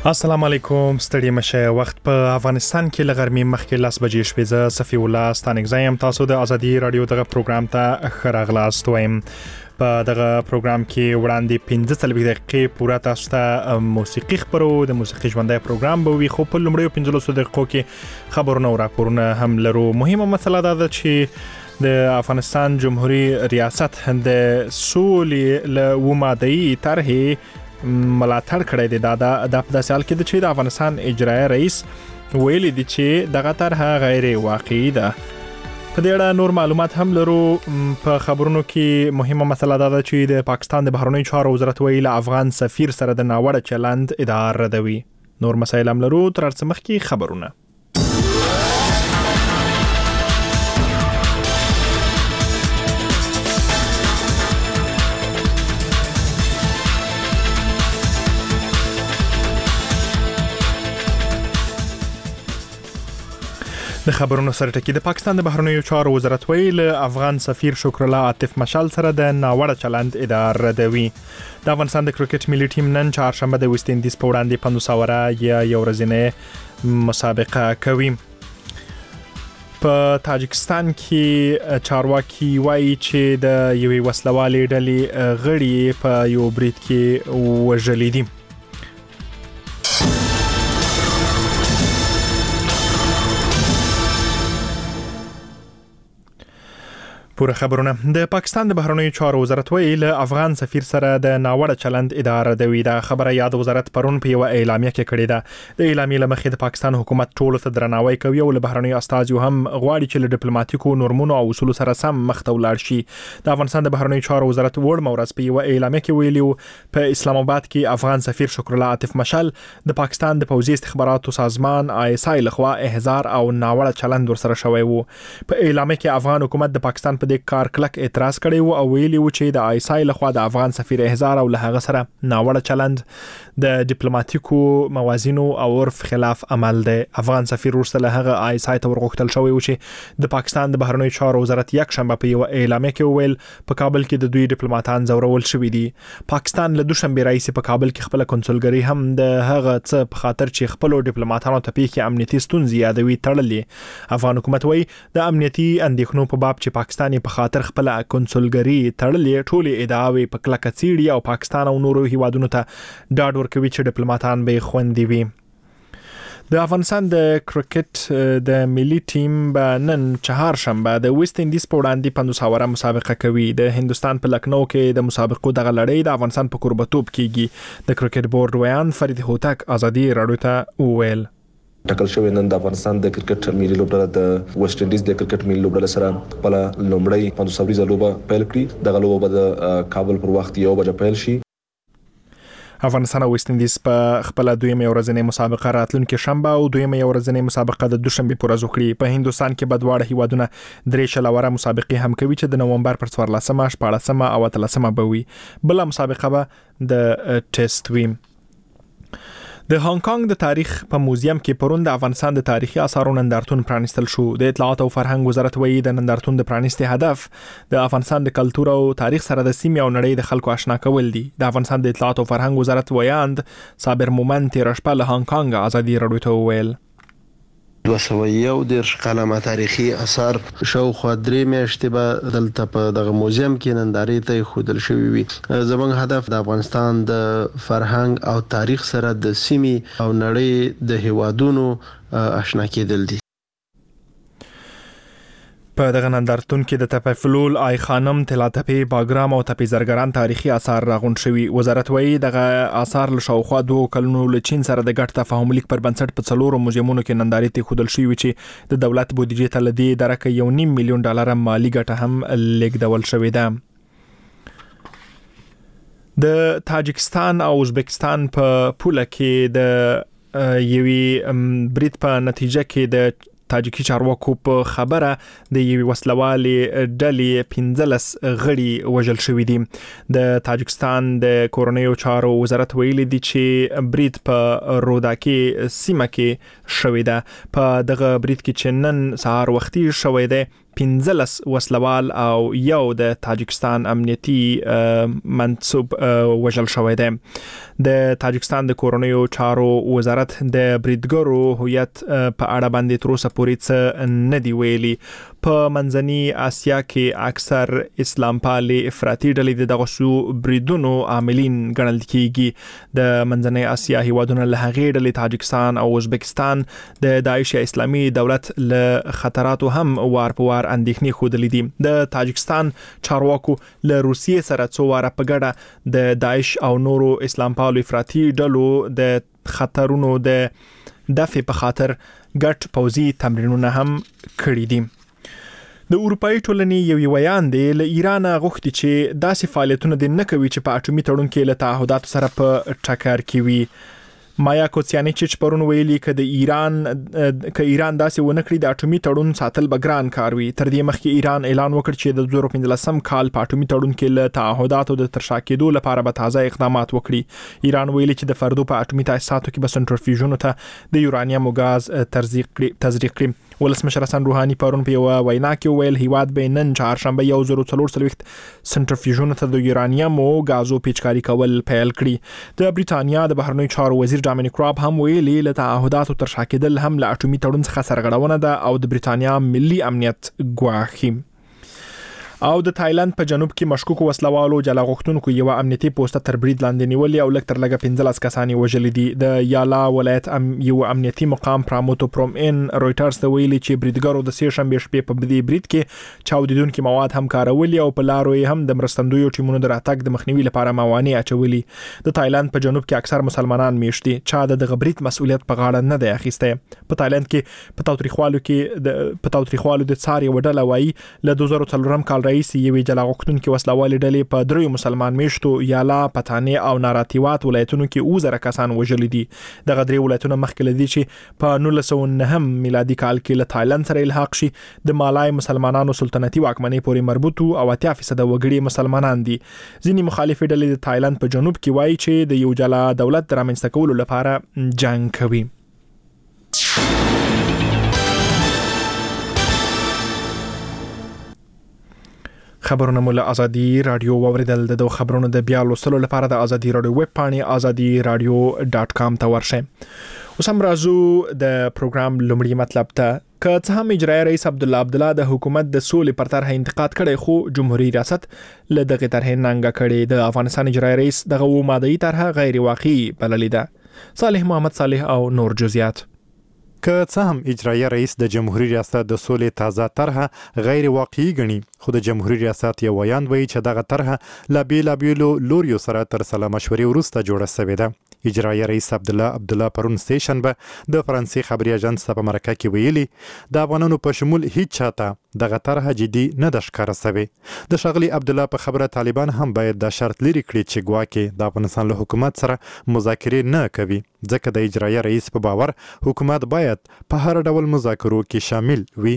السلام علیکم ستړي مشه وخت په افغانستان کې لغرمې مخکې 10 بجې شپې ز صفی الله ستانګزایم تاسو د ازادي رادیو دغه پروګرام ته خراغلاست وایم په دغه پروګرام کې وړاندې 15 دقیقې پوره تاسو ته موسیقي خبرو د موسیقي ژوندۍ پروګرام به وي خو په لومړیو 15 دقیقو کې خبرونه او راپورونه هم لرو. مهمه مسله دا ده چې د افغانستان جمهوریت ریاست د سولې له ومادي طرحه ملاتړ کړی دی. دا په داسې حال کې د چې د افغانستان اجرایي رئیس ویلي دی چې دغه طرحه غیر واقعي ده. په دې اړه نور معلومات هم لرو. په خبرونو کې مهمه مسله دا ده چې د پاکستان د بهرنیو چارو وزارت ویل افغان سفیر سره د ناوړه چلند ادعا ردوي. نور مسایل هم لرو تر څو مخکې خبرونه. د خبرونو سره ټکی د پاکستان د بهرنیو چارو وزارت ویل افغان سفیر شکر الله عاطف مشال سره د ناوړه چلند ادعا ردوي. د افغانستان د کرکټ ملي ټیم نن چهارشنبه د ویسټ انډیز په وړاندې 500 اوره یا یو ورځنۍ مسابقه کوي. په تاجکستان کې چارواکي وایي چې د یوې وسلوالې ډلې غړي په یو برید کې وژل دي. پوره خبرونه. د پاکستان د بهرنیو چارو وزارت ویل افغان سفیر سره د ناوړه چلند ادعا ردوي. دا خبره یاد وزارت پرون په یو اعلامیه کې کړې ده. د اعلامیې لمخې د پاکستان حکومت ټولو ته درناوی کوي او له بهرنیو استازو هم غواړي چې له ډیپلوماټیکو نورمونو او اصولو سره سم مخ ته ولاړ شي. د افغانستان د بهرنیو چارو وزارت وړ مورز په یو اعلامیه کې ویلي په اسلام آباد کې افغان سفیر شکر الله عاطف مشال د پاکستان د پوځي استخباراتو سازمان ISI لخوا احضار او ناوړه چلند ورسره شوی وو. په اعلامیه کې افغان حکومت د پاکستان په دې کار کلک اعتراض کړی وو او ویلي وو چې د ISI لخوا د افغان سفیر احضار او له هغه سره ناوړه چلند د ډیپلوماټیکو موازینو او عرف خلاف عمل دی. افغان سفیر ورسره له هغه ISI ته ورغوښتل شوی و چې د پاکستان د بهرنیو چارو وزارت یک شنبه په یو اعلامیه کې ویل په کابل کې د دوی ډیپلوماټان زورول شوی دي. پاکستان له دوشنبه رئیس په کابل کې خپل کنسولګری هم د هغه څه په خاطر چې خپل ډیپلوماټانو ته پیښه امنیتي ستونزې یادوي تړلې. افغان حکومت وایي د امنیتي اندېښنو په باب چې پاکستان په خاطر خپل کنسولګری تړلې ټولې ادعاوې په کلکه څیړي او پاکستان او نورو هیوادونو ته ډاډ ورکوي چې ډیپلوماټان به خوندي وي. د افغانستان د کرکټ د ملي ټیم به نن چهارشنبه د ویسټ انډیز په وړاندې 500 اوره مسابقه کوي. د هندستان په لکنو کې د مسابقو دغه لړۍ د افغانستان په کوربتوب کیږي. د کرکټ بورډ ویان فرید هوتک ازادي رادیو ته ویل ټاکل شوی نن د افغانستان د کرکټ ملي لوبډله د ویسټ انډیز د کرکټ ملي لوبډله سره خپل لومړی 500 اوریزه لوبه پیل کړي. دغه لوبه د کابل پر وخت 1 بجې پیل شي. افغانستان او ویسټ انډیز په خپل دویمه ورځنۍ مسابقه راتلونکي شنبه او دویمه ورځنۍ مسابقه د دوشنبه پر ورځ وکړي. په هندستان کې بدواړه هیوادونه 3 شلوره مسابقې هم کوي چې د نومبر پر 14 14 او 13 به وي. بل مسابقه به د ټیسټ وي. د هانګ کانګ د تاریخ په موزیم کې پرون د افغانستان د تاریخي آثارو نندارتون پرانیستل شو. د اطلاعات او فرهنګ وزارت وایي د نندارتون د پرانیستي هدف د افغانستان د کلتور او تاریخ سره د سیمې او نړۍ د خلکو آشنا کول دي. د افغانستان د اطلاعات او فرهنګ وزارت ویاند صابر مومن تیر شپه له هانګ کانګ ازادي رادیو ته ویل 211 قلمه تاریخي اثار شاوخوا 3 میاشتې به دلته په دغه موزیم کې نندارې ته ښودل شوي وي. زموږ هدف د افغانستان د فرهنګ او تاریخ سره د سیمې او نړۍ د هیوادونو آشنا کېدل دي. په دغه نندارتون کې د تپه فلول، آی خانم، طلاتپې، باګرام او تپې زرګران تاریخي آثار راغونډ شوي. وزارت وایي دغه آثار له شاوخوا 2 کلونو له چین سره د ګډ تفاهم لیک پر بنسټ په 4 موزیمونو کې نندارې ته ښودل شوي چې د دولت بودیجې ته لدی درکه $1.5 میلیون مالی ګټه هم لیږدول شوې ده. د تاجکستان او ازبکستان په پوله کې د یوې برید په نتیجه کې د تاجیکي چارواکو په خبره د یوې وسلوالې ډلې 15 غړي وژل شوي دي. د تاجکستان د کورنیو چارو وزارت ویلي دی چې برید په روداکي سیمه کې شوی ده. په دغه برید کې چې نن سهار وختي شوی دی 15 وسلوال او یو د تاجکستان امنیتي منصوب وژل شوی دی. د تاجکستان د کورونیو چارو وزارت د بریدګرو هویت په اړه باندې تر اوسه پورې څه نه دی ویلي. په منځني اسیا کې اکثر اسلام پالي افراطي ډلې دغه سو بریدونو عاملین ګڼل کیږي. د منځني اسیا هیوادونو له هغې ډلې تاجکستان او ازبکستان د داعش اسلامي دولت له خطراتو هم وار په وار اندېښنې ښودلې دي. د تاجکستان چارواکو له روسیې سره څو واره په ګډه د داعش او نورو اسلام پالو افراطي ډلو د خطرونو د دفع په خاطر ګډ پوځي تمرینونه هم کړي دي. د اروپאי ټولنې یو ویان دی له ایران غوښتي چې داسې فعالیتونه د نه کوي چې په اټومي تړون کې له تعهداتو سره په ټکر کې وي. مایا کوتسیانیچ پرون ویلي ک د ایران داسې ونه کړی د اټومي تړون ساتل بګران کار وي. تر دې مخکې ایران اعلان وکړ چې د 2015 کال په اټومي تړون کې له تعهداتو د ترشا کېدو لپاره به تازه اقدامات وکړي. ایران ویلي چې د فردو په اټومي تاسیساتو کې به سنټریفیوژونو ته د یورانیم او غاز تزریق کړي. ولسمشر حسن روحاني پرون په یو وینا کې ویل هیواد به نن چهارشنبه 1440 سنټریفیوژونو ته د یورانیم او غازو پیچکاري کول پیل کړي. د بریتانیا د بهرنیو چارو وزیر ډامینیک راب هم ویلي له تعهداتو ترشا کېدل هم له اټومي تړون څخه سرغړونه ده او د بریتانیا ملي امنیت ګواښي. او د تایلند په جنوب کې مشکوک وسلوالو جلا غوښتونکو یو امنیتي پوسټ تر برید لاندې نیولې او لکتر لګه 15 کسان وژل دي. د یالا ولایت یو امنیتي مقام پراموتو پروم ان رويټرز ته ویلي چې بریدګرو د سې شنبه شپې په دې برید کې چاودیدونکو مواد هم کارولي او په لارو هم د مرستندویو ټیمونو د راتګ د مخنیوي لپاره موانع اچولي. د تایلند په جنوب کې اکثر مسلمانان میشت دي. چا د برید مسؤلیت په غاړه نه دی اخیسته. په تایلند کې په تاوتریخوالو د څار یو ډله وایي له 2004 کال رئیس یوې جلا غوښتونکو وسلوالې ډلې په دریو مسلمان میشتو یالا، پتانې او ناراتیوات ولایتونو کې 1000 کسان وژل دي. دغه درې ولایتونه مخکې لدی چې په 1909 میلادي کال کې له تایلند سره الحاق شي د مالای مسلمانانو سلطنتي واکمنۍ پورې مربوط او 80% وګړي مسلمانان دي. ځینې مخالف ډلې د تایلند په جنوب کې وایي چې د یو جلا دولت د رامنځته کولو لپاره جنگ کوي. خبرونه مول ازادي رادیو ووریدل. د خبرونو د بیا لوستلو لپاره د ازادي رادیو ویب پاڼې azadiراdio.com ته ورشئ. اوس هم راځو د پروګرام لومړی مطلب ته. که څه هم اجرایي رئیس عبدالله د حکومت د سولې پر طرح انتقاد کړي خو جمهوریت ریاست له دغه طرح ننګه کړي. د افغانستان اجرایي رئیس دغه و ماده طرح غیر واقعي بللې ده. صالح محمد صالح او نور جزئیات. که څه هم اجرایي رئیس د جمهوریت ریاست د سولې تازه طرح غیر واقعي ګڼي خو د جمهوریت ریاست یو ویان وایي چې دغه طرح لا بیلابیلو لوریو سره تر سلا مشورې وروسته جوړه شوې ده. اجرایي رئیس عبدالله پرون سې شنبه د فرانسې خبري اژانس په مرکه کې ویلي د افغانانو په شمول هیڅ چاته دغه طرح جدي نه د ښکاره شوی. د شغلي عبدالله په خبره طالبان هم باید د شرط لري کړي چې ګواکې د افغانستان له حکومت سره مذاکرې نه کوي ځکه د اجرایي رئیس په باور حکومت باید په هر ډول مذاکرو کې شامل وي.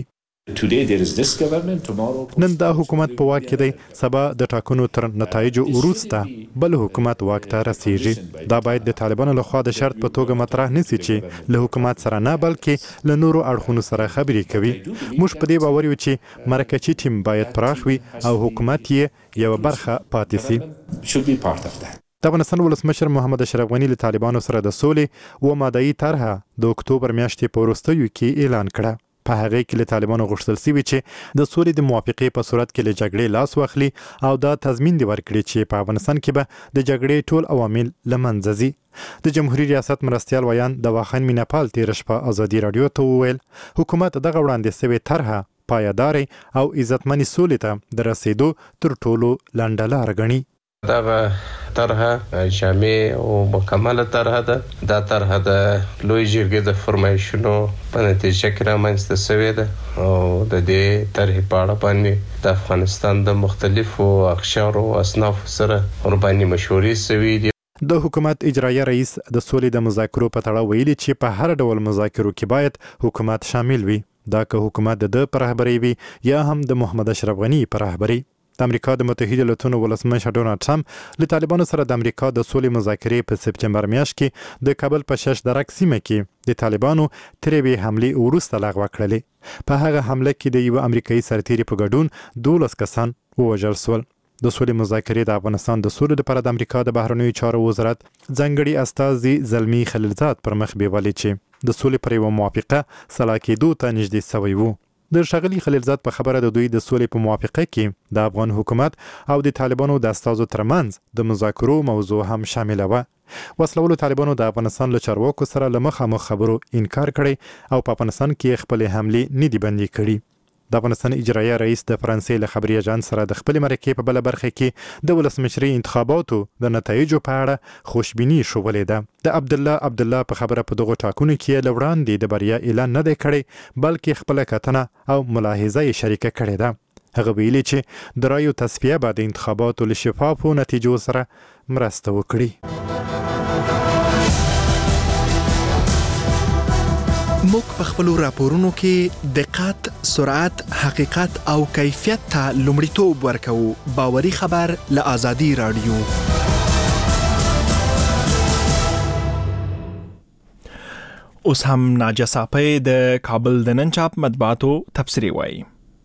نن دا حکومت په واک کې دی، سبا د ټاکنو تر نتایجو وروسته بل حکومت واک ته رسیږي. دا باید د طالبانو لخوا د شرط په توګه مطرح نشي چې له حکومت سره نه بلکې له نورو اړخونو سره خبرې کوي. موږ په دې باور یو چې مرکزي ټیم باید پراخ وي او حکومت یې یو برخه پاتې سي. د افغانستان ولسمشر محمد اشرف غني له طالبانو سره د سولې و ماده طرح د اکتوبر میاشتې په وروستیو کې اعلان کړه. په هغه کې له طالبانو غوښتل شوی چې د سولې د موافقې په صورت کې له جګړې لاس واخلي او دا تضمین دی ورکړي چې په افغانستان کې به د جګړې ټول عوامل له منځه ځي. د جمهوریت ریاست مرستیال ویان د واخان میناپال تیر شپه ازادي رادیو ته وویل حکومت دغه وړاندې شوی طرح پایداري او عزتمنې سولې ته د رسیدو تر ټولو لنډه لار ګڼي. دغه طرح جامع او مکمله طرح ده. دا طرح د لوی جرګې د فرمایشونو په نتیجه کې رامنځته شوې ده او د دې طرح په اړه باندې د افغانستان د مختلفو اقشارو او اصنافو سره ورباندې مشورې شوې دي. د حکومت اجرایي رئیس د سولې د مذاکرو په تړاو ویلي چې په هر ډول مذاکرو کې باید حکومت شامل وي. دا که حکومت د پر رهبرۍ وي یا هم د محمد اشرف غني پر رهبرۍ. د امریکا د متحده ایالاتو ولسمشر ډونالد ټرمپ له طالبانو سره د امریکا د سولې مذاکرې په سپتمبر میاشت کې د کابل په 6 درک سیمه کې د طالبانو ترې حمله وروسته لغوه کړلې. په هغه حمله کې د یو امریکایي سرتیري په ګډون 12 کسان ووژل شول. د سولې مذاکرې د افغانستان د سولې لپاره د امریکا د بهرنیو چارو وزارت ځانګړي استازي زلمی خلیلزاد پر مخ بیولې چې د سولې پر یو موافقه سلا کېدو ته نږدې شوی وو. د ښاغلي خلیلزاد په خبره د دوی د سولې په موافقه کې د افغان حکومت او د طالبانو د استازو ترمنځ د مذاکرو موضوع هم شامل و. وسلوالو طالبانو د افغانستان له چارواکو سره له مخامخ خبرو انکار کړی او په افغانستان کې خپل حملې نه دي بندي کړي. د افغانستان اجرایه رئیس د فرانسې له خبري اژانس سره د خپل مرکې په بل برخه کې د ولسمشري انتخاباتو د نتایجو په اړه خوشبیني شولې ده. د عبدالله په خبره په دغه ټاکنو کې لوړاندې د بریا اعلان نه دی کړی بلکې خپل کتنه او ملاحظه یې شریکه کړې ده. هغه ویلي چې د رایو تصفیه به د انتخاباتو له شفافو نتیجو سره مرسته وکړي. موږ په خپل راپورونو کې دقت، سرعت، حقیقت او کیفیت ته لومړیتوب ورکوو. باوري خبر له آزادي رادیو. اوس هم ناجیه صافی د کابل د نن چاپ مطبوعاتو تبصرې وایي.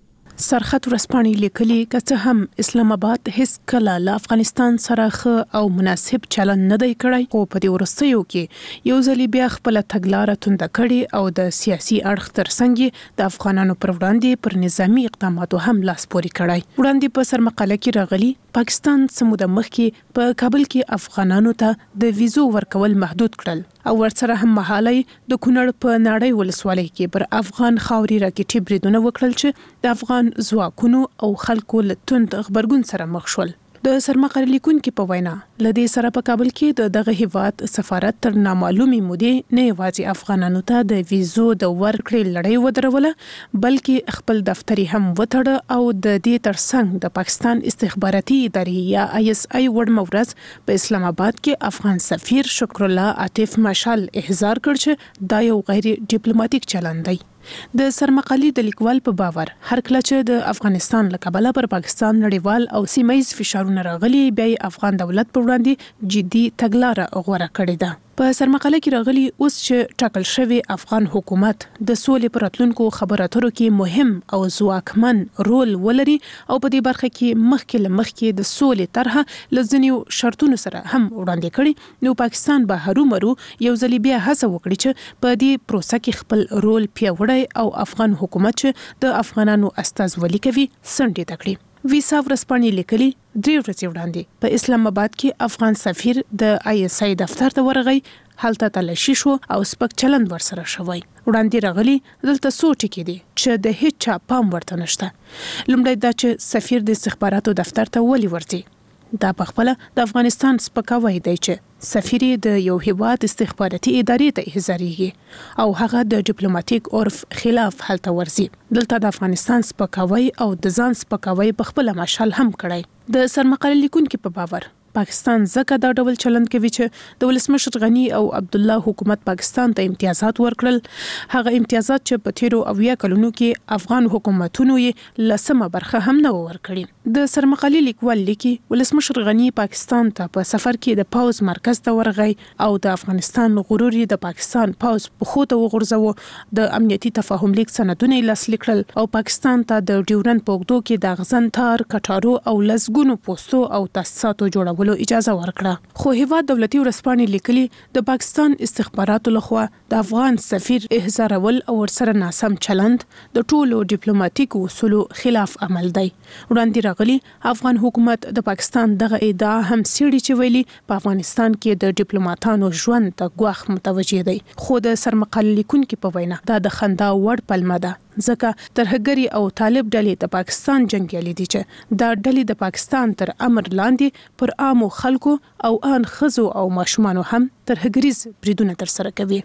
سرخط ورسپانې لیکلي که هم اسلام آباد هیڅ کله له افغانستان سره ښه او مناسب چلند نه دی کړی، خو په دې وروستیو کې یو ځل بیا خپل تګلاره تونده کړې او د سیاسي اړخ ترڅنګ د افغانانو پر وړاندې پر نظامی اقداماتو هم لاس پورې کړی. وړاندې په سرمقاله کې راغلي پاکستان سموده مخکې په کابل کې افغانانو ته د ویزو ورکول محدود کړل او ورسره هم مهالي د کونړ په ناړۍ ولسوالۍ کې پر افغان خاوري راکټي بریدونه وکړل چې د افغان ځواکونو او خلکو له توند خبرګون سره مخ شول. د سرمقاله لیکونکو په وینا لدې سره په کابل کې دغه هیواد سفارت تر نامعلومي مودې نه یوازې افغانانو ته د ویزو د ورکړې لړۍ ودروله بلکې خپل دفتري هم وتړه او د دې ترڅنګ د پاکستان استخباراتي ادارې یا ISI وړمورز په اسلام آباد کې افغان سفیر شکر الله عاطف مشال احضار کړ چې دا یو غیر ډیپلوماټیک چلند دی. د سرمقالي د لیکوال په باور هر کله چې د افغانستان له کبله پر پاکستان نړیوال او سیمایي فشارونه راغلي بیا افغان دولت په وړاندې جدي تګلاره غوړه کړې ده. په سرمقاله کې راغلي اوس چې ټاکل شوی افغان حکومت د سولې پر راتلونکو خبرو اترو کې مهم او ځواکمن رول ولري او په دې برخه کې مخکې د سولې طرحه لزنیو شرطونو سره هم وړاندې کړي، نو پاکستان به هرومرو یو ځل بیا هڅه وکړي چې په دې پروسه کې خپل رول پیاوړی او افغان حکومت چې د افغانانو استازولي کوي سنډې تکړي. ویسا ورسپانې لیکلي 3 ورځې وړاندې په اسلام آباد کې افغان سفیر د ISI دفتر ته ورغی، هلته تلاشي شو او سپک چلند ورسره شوی. وړاندې راغلي دلته څو ټکي دي چې د هیڅ چا پام ورته نشته. لومړی دا چې سفیر د استخباراتو دفتر ته ولې ورځي. دا په خپل د افغانستان سپکاوی دی چې سفیر د یو هیواد استخباراتي ادارې ته احضاریږي او هغه د ډیپلوماټیک عرف خلاف هلته ورځي. دلته د افغانستان سپکاوی او د ځان سپکاوی په خپل مشال هم کړی. د سرمقاله لیکونکو په باور پاکستان زکه دا ډول چلند کوي چې د ولسمشر غنی او عبدالله حکومت پاکستان ته امتیازات ورکړل، هغه امتیازات چې په تیرو 70 کلونو کې افغان حکومتونو یې لسمه برخه هم نه ورکړي. د سرمقاله لیکوال لیکي ولسمشر غنی پاکستان ته په سفر کې د پاوز مرکز ته ورغی او د افغانستان غرور د پاکستان پاوز په خو ته وغورځو، د امنیتي تفاهم لیک سندونه لاسلیک کړل او پاکستان ته د ډیورن پوګدو کې د غزن تار کټارو او لزګونو پوسټو او تاسیساتو جوړول اجازه ورکړه. خو هیواد دولتي ورسپانې لیکلي د پاکستان استخباراتو لخوا د افغان سفیر احضارول او ورسره ناسم چلند د ټولو ډیپلوماټیک اصولو خلاف عمل دی. وړاندې راغلي افغان حکومت د پاکستان دغه ادعا هم سړي چې ویلي په افغانستان کې د ډیپلوماټانو ژوند ته ګواښ متوجه دی، خو د سرمقاله لیکونکو په وینا دا د خندا وړ پلمه ده ځکه ترهګری او طالب ډلې د پاکستان جنگیالي دي چې دا ډلې د پاکستان تر امر لاندې پر عامو خلکو او ان خزو او ماشومانو هم ترهګریز بریدونه ترسره کوي.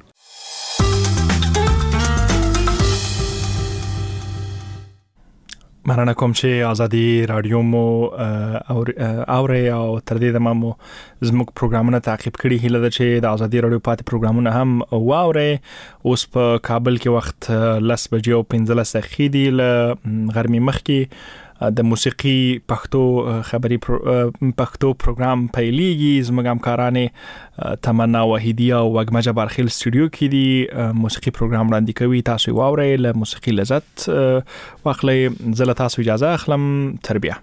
مننه کوم چې آزادي رادیو مو اوري او تر دې دمو زموږ پروګرامونه تعقیب کړي. هیله ده چې د آزادي رادیو پاتې پروګرامونه هم واوري. اوس په کابل کې وخت 10:15 ل غرمې مخکې د موسیقي پښتو خبري پښتو پروګرام پیلېږي. زموږ همکارانې تمنا وحیدی او وګما جبار خیل سټوډیو کې دي موسیقي پروګرام وړاندې کوي. تاسو واورئ، له موسیقي لذت واخلئ. زه له تاسو اجازه اخلم. تربیه.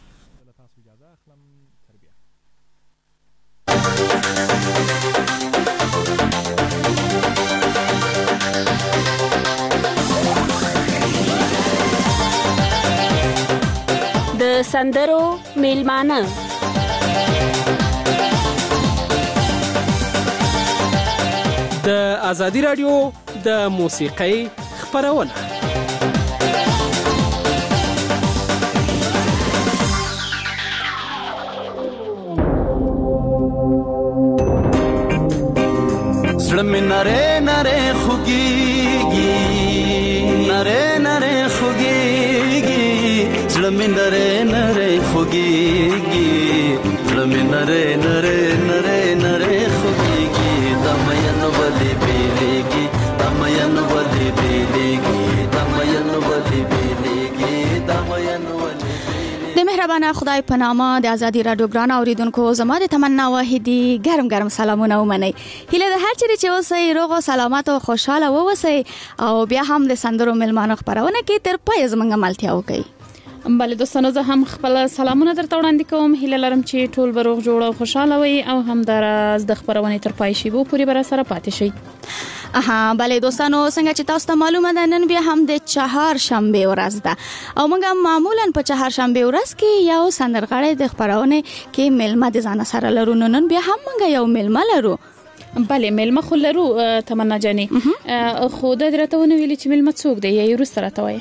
د سندرو میلمانه د ازادي رادیو د موسیقۍ خبرونه. زړه مې نره نره خوږیږي، نره نره خوږیږي، زړه مې نره نره خوږیږي، زړه مې نره نره نره نره خوږیږي، د مینو ولې بیلېږي، د مینو ولې بیلېږي، د مینو ولې بیلېږي، د مینو ولې. د مهربانه خدای په نامه د ازادي رادیو ګران اوریدونکو، زما د تمنا وحیدی ګرم ګرم سلامونه ومنئ. هیله ده هر چیرې چې اوسئ روغ او سلامت او خوشاله واوسئ او بیا هم د سندرو میلمانو خبرونه کې تر پای زموږ ملتیا وکړئ. بله دوستانو، زه هم خپل سلامونه درته وړاندې کوم. هیله لرم چې ټول به روغ جوړ او خوشاله وي او هم دراز د خبرونې تر پای شي پورې به سره پاتې شي. بله دوستانو، څنګه چې تاسو ته معلومه ده نن بیا هم د چهارشنبه ورځ ده او موږ معمولا په چهارشنبه ورځ کې یو سندرغاړی د خبرونه کې میلمه د ځان سره لرو. نن بیا هم موږ یو میلمه لرو. بله میلمه خو لرو تمنا جانې، خو د درته ونه ویلې چې میلمه څوک دی یا وروسته راته وایې؟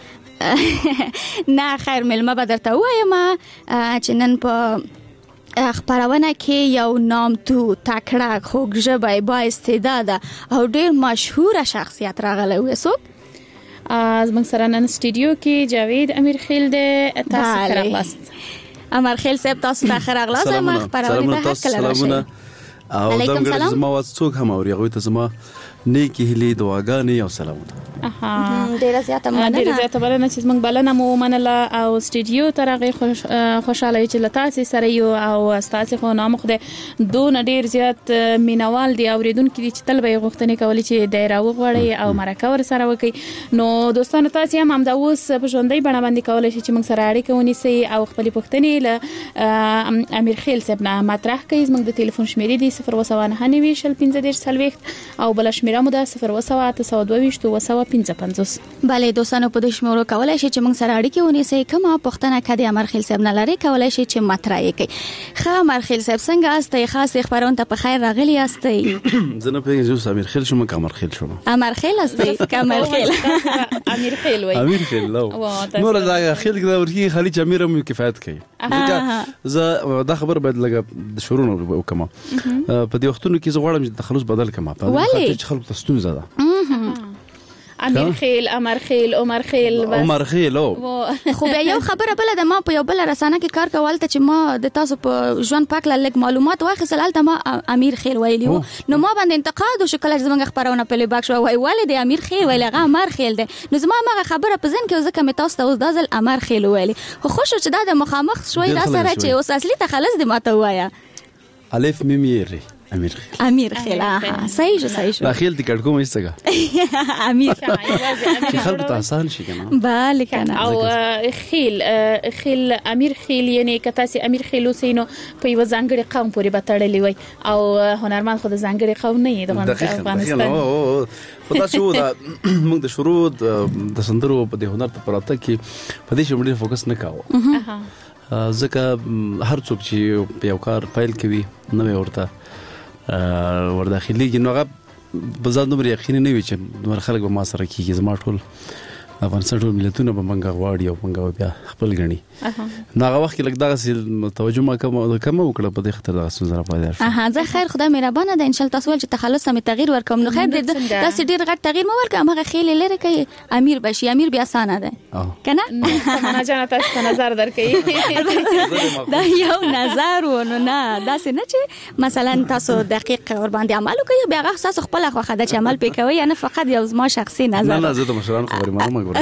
نه خیر، میلمه به درته وایم چې نن په خبرونه کې یو نامتو تکړه خوږ ژبی با استعداده او ډیر مشهوره شخصیت راغلی و. څوک زموږ سره نن سټوډیو کې جاوید امیرخیل دی. تاسو ښه راغلاست. امیرخیل صاحب، تاسو ته ښه راغلاست. زما خبرونه ته هرکله راشئ. او دمګړه زما واز څوک هم اوري، هغوی ته زما نیکی هیلې دعاګانې او سلامونه. ډیره زیاته مننه چې زموږ بلنه مو ومنله او سټوډیو ته راغی. خوشاله چې له تاسې سره یو او ستاسې خو نام خدای دونه ډیر زیات مینوال دي اوریدونکي دي چې تل به یې غوښتنې کولې چې دی راوغواړئ او مرکه ورسره وکړئ. نو دوستانو، تاسې هم همدا اوس په ژوندۍ بڼه باندې کولی شئ چې موږ سره اړیکه ونیسئ او خپلې پوښتنې له امیرخیل صاحب نه مطرح کړئ. زموږ د تلیفون شمیرې دي 029901540 او بله شمیره مو ده 02822 بله دوستانو، په دې شمیرو کولای شئ چې موږ سره اړیکه ونیسئ. کومه پوښتنه که د امیرخیل صاحب نه لرئ کولای شئ چې مطرح یې کړئ. ښه امیرخیل صاحب، څنګه یاستئ؟ خاصې خبرونه ته په خیر راغلي یاستئ؟ زه نه پوهېږم چې امیرخیل شوم که امرخیل شوم. امرخیل هستئ که امرخیل؟ امیرخیل وایي. امیرخیل نو نور دا خیل کې دا ورکی خالي چې امیر هم کفایت کوي. زه دا خبر باید لګه د شروع نه وکم. په دې وختونو کې زه غواړم چې تخلص بدل کړم په خاطر چې خلکو ته ستونزه ده. امیرخیل، امرخیل، عمرخیل، عمرخیل. خو بیا یو خبره بل د ما په یو بل رسانه کې کار کول ته چې ما د تاسو په ژوند پاک لږ معلومات واخیستل، هلته ما امیرخیل ویلی وو. نو ما باندې انتقاد وشو کله چې زموږ خبرونه پلی باک شو وای ولې د امیرخیل ویل هغه امرخیل دی. نو زما هغه خبره په ذهن کې ځکه مې تاسو ته اوس دا ځل امرخیل ویلی. خو خوش شو چې دا د مخامخ شوي را سره چې اوس اصلي تخلص دې ماته ووایه. الف میم یری امیرخیل. صحیح شو صحیح شو. داخل دې کډ کوم ایستګه امیر چې خلکو ته آسان شي کنه. بله کنه. او خیل امیرخیل یعنی که تاسو امیرخیل اوسئ نو په یو ځانګړي قوم پورې به تړلی وي او هنرمند خو د ځانګړي قوم نه یې د افغانستان. خو دا شو دا موږ د شروع د سندرو په دې هنر ته پراته کې په دې شمړي فوکس نه کاوه. ځکه هر څوک چې په یو کار پیل کوي نو ورته ورداخليږي، نو هغه بزاد نمبر یقیني نه وي چې نور خلک به ما سره کېږي. زما ټول افغانستان ټول ملتونه به منګه غواړي او منګه بیا خپل غني. نو هغه وخت کې لږ دغه توجه ما کم وکړه په دې خاطر دغه ستونزه راپیدا شوه. زه خیر خدای مهربانه ده ان شاء الله تاسو ول چې تخلص هم تغییر ورکوم. نو خیر داسې ډیر غټ تغییر مو ورکوم، هغه خېل لري کوي امیر بشي. امیر بیا اسانه ده کنه. نه جنا تاسو ته نظر درکې دا یو نظر ونه نه داسې نه چې مثلا تاسو دقیق ور باندې عمل کوي بیا هغه تاسو خپل خو خدای چې عمل پکوي، نه فقط یو زما شخصي نظر. نه زه د مشران خبرې ما ګور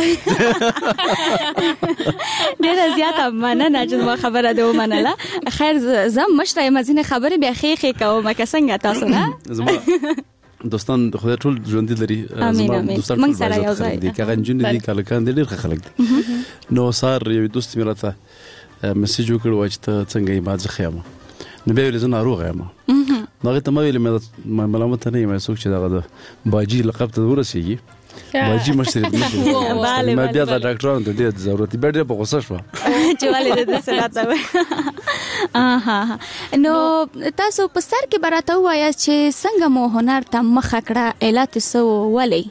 ډیره زیاته مننه چې ما خبره ده ومنله. خیر زم مشره مزینه خبره بیا خې کوم که څنګه تاسو نه زما دوستان خدای ټول ژوند لري. زما دوستان ټول سره یو ځای دي کغه جن دي کله کان دي ډیر خلک دي. نو سار یو دوست مې راته میسج وکړ چې ته څنګه یې ما ځخه یم نو بیا ویل زه ناروغ یم. نو هغه ته ما ویل مې ملامت نه یم څوک چې دغه د باجی لقب ته ورسیږي باجی مشتری نشي ما بیا د ډاکټرانو ته ډېر ضرورت دی ډېر په غوسه شو چې ولې د سراته نو تاسو په سر کې براته وایي چې څنګه مو هنر ته مخه کړه علت سو ولې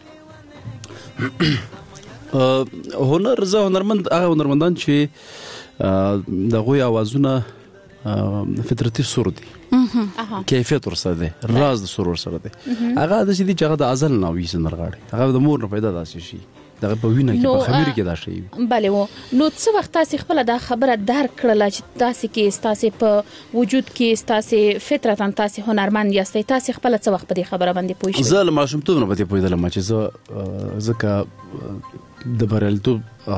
هنر زه هنرمند هغه هنرمندان چې دغه اوازونه فطرتي سور دي کیفیت ورسره ده راز د سور ورسره ده هغه د دې چې هغه د ازل نه وي سندرغاړي هغه د مور نه پیدا داسې شي دغه په وینه کې په خمیر کې دا شي بله و نو څه وخت تاسو خپل دا خبره درک کړل چې تاسو کې تاسو په وجود کې تاسو فطرتاً تاسو هنرمند یاستئ تاسو خپل څه وخت په دې خبره باندې پوه شئ؟ زه له ماشومتوب نه پته پوهېدلم چې زه ځکه د بریالیتوب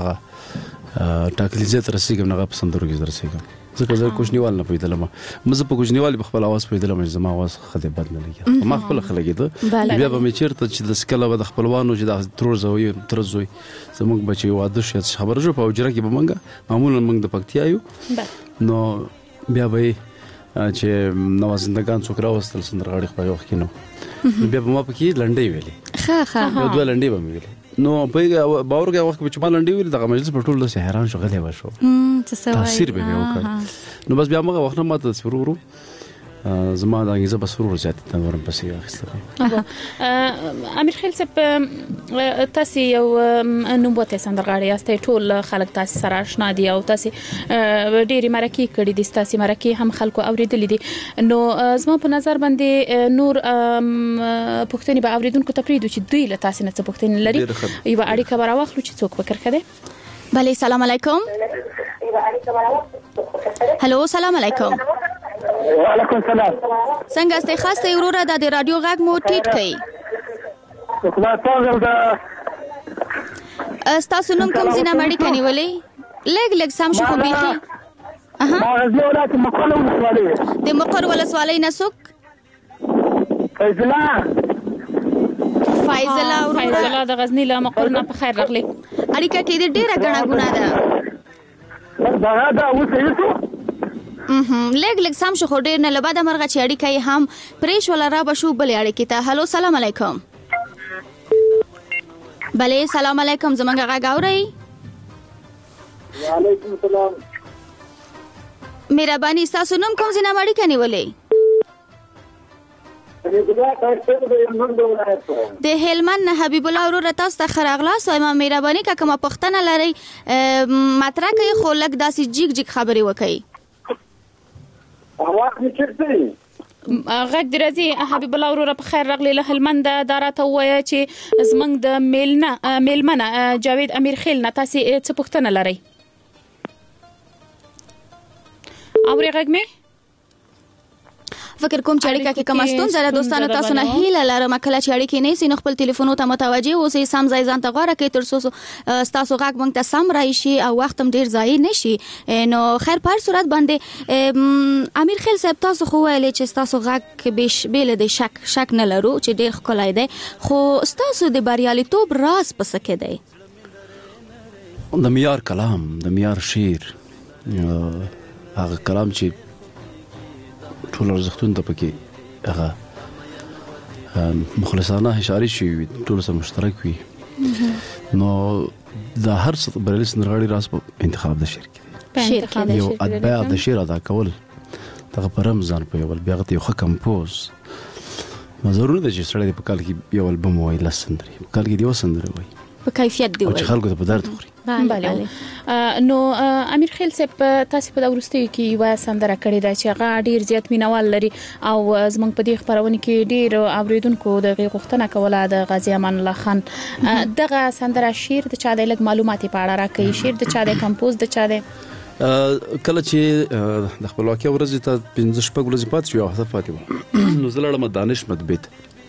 ټاکلي ځای ته رسېږم نه په سندرو کې رسېږم ځکه زه کوچنیوال نه پوهېدلم مزه په کوچنیوال په خپل اواز پوهېدلم چې زما اواز خدای بد نه لګي ما خپل خلګېده بیا به مې چیرته چې د سکله به د خپلوانو چې د ترور زوی تر زوی زموږ بچي واده شي خبره جو په اجره کې به منګه معمولا موږ د پکتیا یو نو بیا به چې نوازندگان څوک راوستل سندرغاړي خو یو خینو بیا به ما پکې لنډې ویلې یو دوه لنډې به مې ویلې نو په باور کې وخت چې ما لنډې ویلې دغه مجلس په ټول څه حیران شو غلې وشو تاثیر به وکړ نو بس بیا موږ وخت نه ماته سرورو زما د انګیزه بس سرور زیات د ورم پسې اخیسته امیر خیل صاحب تاسو یو نوموته سندرغاړي یاستئ ټول خلک تاسو سره آشنا دي او تاسو ډېری مرکې کړي دي تاسو مرکې هم خلکو اوریدلې دي نو زما په نظر باندې نور پښتني به اوریدونکو ته پریدو چې دوی له تاسو نه څه پښتني لري یو اړیکه براوخلو چې څوک فکر کړي بله سلام علیکم هلو سلام علیکم وعلیکم السلام څنګه ستاسو خاصه وروره د رادیو غږ مو ټیټ کړئ تاسو نوم کوم ځای نه مړی کنيولې لګ سم شو خو بيخي د مقر ولسوالۍ نه څوک فایزلا د غزنی له مقر نه په خیر راغلی اړیکه کې ډیره غنا ګنا ده لګ سم شو خو ډیر نه لباده مرغه چې اړیکه هم پریش ولا را بشو بل اړیکه ته هلو سلام علیکم بله سلام علیکم زمونږ غږ اورئ وعلیکم السلام مهرباني تاسو نوم کوم ځای نه اړیکه نیولې د هلمند نه حبیب الله ورور تاسو ته خراغلاس وایم مهرباني کا کومه پښتنه لري مطرح کوي خو لګ داسې جیګ خبري وکي اواز می چیرته غږ درځي حبیب الله ورور په خیر راغلی له هلمند داراته وایي چې زمنګ د میلمنه جاوید امیر خیل نه تاسو څه پښتنه لري اوري غږ می فکر کوم چې اړیکه کې کوم ستونزه ده دوستانو تاسو نه هیله لرم کله چې اړیکې نه سي نو خپل ټلیفون ته متوجي اوسئ سم ځای ځان ته غوړه کې تر څو تاسو غږ مونږ ته سم راشي او وخت هم ډیر ضایع نشي نو خیر په صورت باندې امیر خیل صاحب تاسو خو ویل چې تاسو غږ بیل د شک نه لرو چې ډیر ښکلی دی خو تاسو د بریالیتوب راز پس کې دی د معیار کلام د معیار شعر هغه کلام چې ټول ارزښتونه ته پکې هغه مخلصانه اشاره شي ټول سره مشترک وي نو د هر څه بریالي سندرغاړي راز په انتخاب د شعر کې یو ادبیات د شعر ادا کول دغه په رمضان په یو بیا یو ښه کمپوز ضروري ده چې سړی په کال کې یو البوم وایي لس سندرې په کال کې یو سندره وایي په کیفیت دی چې خلکو ته په درد خوري بله نو امیر خیل صاحب تاسو په وروستیو کې یو سندره کړې ده چې هغه ډیر زیات مینوال لري او زمونږ په دې خبرونه کې ډیر اوریدونکو د غوښتنه کوله د غازی امان الله خان دغه سندره شعر د چا د لګ معلومات په اړه راکړي شعر د چا د کمپوز د چا د کله چې د خپلواکۍ ورځ ته 15 شپږ ورځې پات شو هغه فاتحه نو زلړم دانش مدبت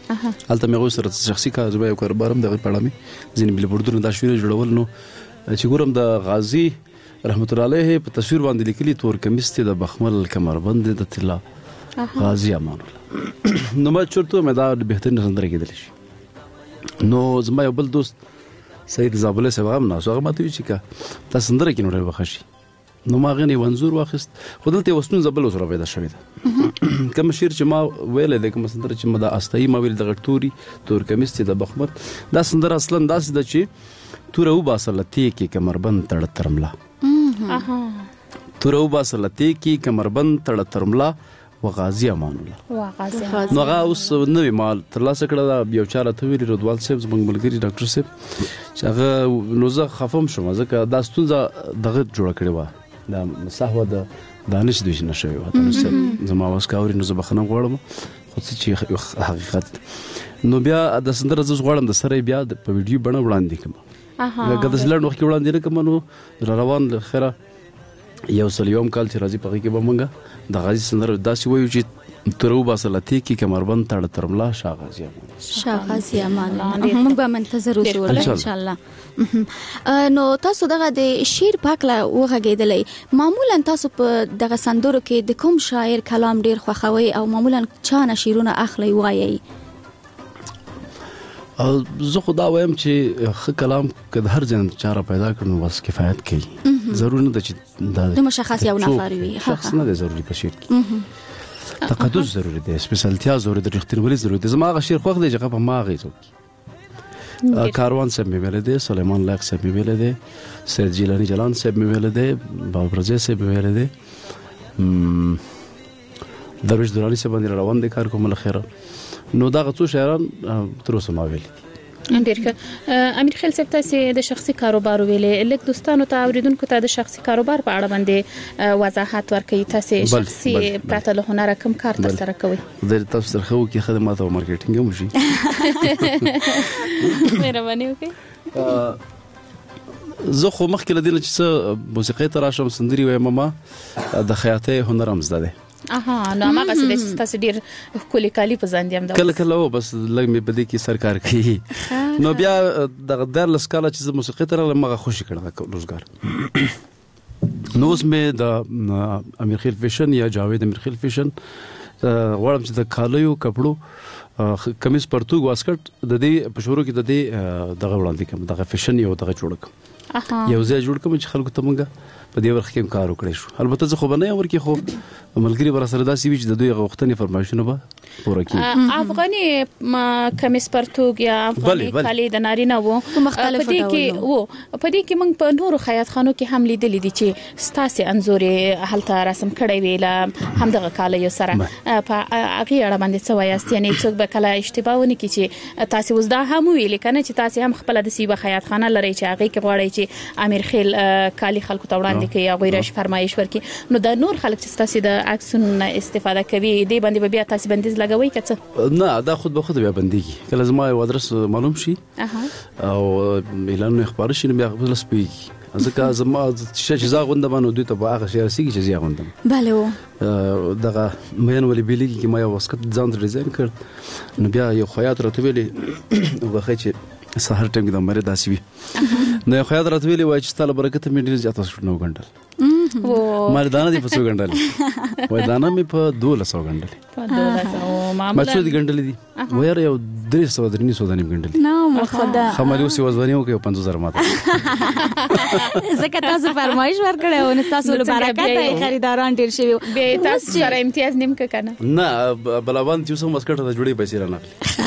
هلته مې غوښتل سره شخصي کار زما یو کاروبار هم دغه پړه مې ځینې بلبوردونه دا شویره جوړول نو چې ګورم د غازی رحمت الله علیه په تصویر باندې لیکلي تور کمیس ته د بخمل کمربند د طلا غازی امان الله نو ما چورته مې دا بهترین سندره کېدل شي نو زما یو بل دوست سید زابله سبا هم ناسو هغه ماته چې کا تاسو سندره کې نور وخشي نو ما غني منظور واخست خودلته وسنون زبل سره پیدا شوی دا کوم شعر چې ما ویل د کوم سندره چې ما د استای ما ویل د غټوري تور کمیس ته د بخمت دا سندره اصلا داسې د چې تور او باسلتی کې کمربند تړ ترملا تور او باسلتی کې کمربند تړ ترملا وغازی امان الله نو هغه اوس نوې مال ترلاسه کړه یو چاله ته ویل رضوان صاحب زموږ ملګری ډاکټر صاحب چې هغه نو زه خفم شوم ځکه دا ستونزه دغه جوړه کړې وه دا مسحوه د دانش دوی نشوي وته زما واس کاوري نو زه بخنه غواړم خو چې حقیقت نو بیا د سندره ز غواړم د سره بیا په ویډیو بڼه وړاندې کوم هغه د سلند وخت وړاندې نه کوم نو روان خیره یو سلیوم کال چې راځي پغې کې به مونږه د غازی سندره داسې وایو چې ترو باسلتی کې کمربند تړ ترملا شاه غازی امان موږ به منتظر اوسو ان شاء الله نو تاسو دغه د شعر پاکله وغږیدلې معمولا تاسو په دغه سندرو کې د کوم شاعر کلام ډیر خوښوي او معمولا چا نه شعرونه اخلي وایي زه خدا وایم چې خ کلام کله هر ځین چاره پیدا کړو بس کفایت کوي ضروري نه چې د مشخص یو نفر وي شخص نه ضروري په شعر کې تقدس ضروري دی سپیشلتیا ضروري دی رښتینولي ضروري دی زما غشیر خوښ دی چې په ما غیزو کاروان صاحب مې ویل دی سلیمان لایق صاحب مې ویل دی سید جیلانی جلان صاحب مې ویل دی بابا رضا صاحب مې ویل دی درویش درانی صاحب باندې روان دي کار کوم لخيره نو دا غوښتو شاعران تر اوسه ما ویل ډیر ښه امیر خیل صاحب تاسو د شخصي کاروبار ویلې لکه دوستانو ته اوریدونکو ته د شخصي کاروبار په اړه باندې وضاحت ورکړئ تاسو شخصي پرته له هنر کوم کار ترسره کوئ د تاسو سره خو کې خدمات او مارکیټینګ هم شي مهرباني وکړئ زه خو مخکې له دې چې موسیقي ته راشم سندري وایم ما د خیاطۍ هنر هم زده ده نو ما قصد چې تاسو ډیر کلی کالی په ځان دي هم کله کله بس لږ مې بده کې سرکار کوي نو بیا د غدار لسکاله چې موسیقي ته مغه خوشي کړه روزګار نو اوس مې د امیر خیل فیشن یا جاوید امیر خیل فیشن غواړم چې د کالیو کپړو کمیس پرتوګ واسکټ د دې په شروع کې د دې دغه وړاندې کوم دغه فیشن یو دغه جوړ کوم یو ځای جوړ کوم چې خلکو ته مونږه په دې ورخ کې کار وکړې شو البته زه خو بنه ور کې خو ملګری ور سره داسې وی چې د دوی غوښتنې فرمایشونه به پوره کړي افغاني کمیس پرتوګ یا افغاني کالي د نارینه وو په دې کې موږ په نورو خیاطخانو کې هم لیدلې دي چې ستاسو انزورې هلته رسم کړی ویل هم دغه کالي سره په هغه اړه باندې څه وایاست یعنی څوک به کله اشتباه ونه کړي چې تاسو اوس دا هم ویل کنه چې تاسو هم خپل د سیبه خیاطخانه لري چې هغه کې غواړي چې امیر خیل کالي خلکو ته وړاندې کوي هغه رش فرمایش ورکړي نو د نور خلک چې تاسو د عکسونو استفاده کوي دې باندې بیا تاسو بندیز لګوي کڅ نه دا خود به خود بیا بنديږي کله زما یو ادرس معلوم شي او اعلان خبر شي بیا خپل سپیږي ځکه زما چې زه غونډه باندې دوی ته په هغه شی رسیږي چې زه غونډم bale و دغه مېن ولې بیلګي کې ما یو واسکټ ځان ډیزاین کړ نو بیا یو خیاط راته ویلي وخت چې سهار ټیم کې د مری داسي وي نو یو خیاط راته ویلي وای چې ستاله برکت مې ډیر زیات شنو غندل مال دانه دی په 100 غندل وای دانه مې په 200 غندل په 200 معاملې ما څو دي غندل دي وير یو 300 درنی سو دنیم غندل نو خدا خمالي اوس وزنیو کې 5000 ماته زکه تاسو فرمایش ورکړی او تاسو له برکت خریداران ډیر شي به تاسو سره امتیاز نیم کنه نه بلوان چې اوس مسکټ ته جوړي پیسې رانه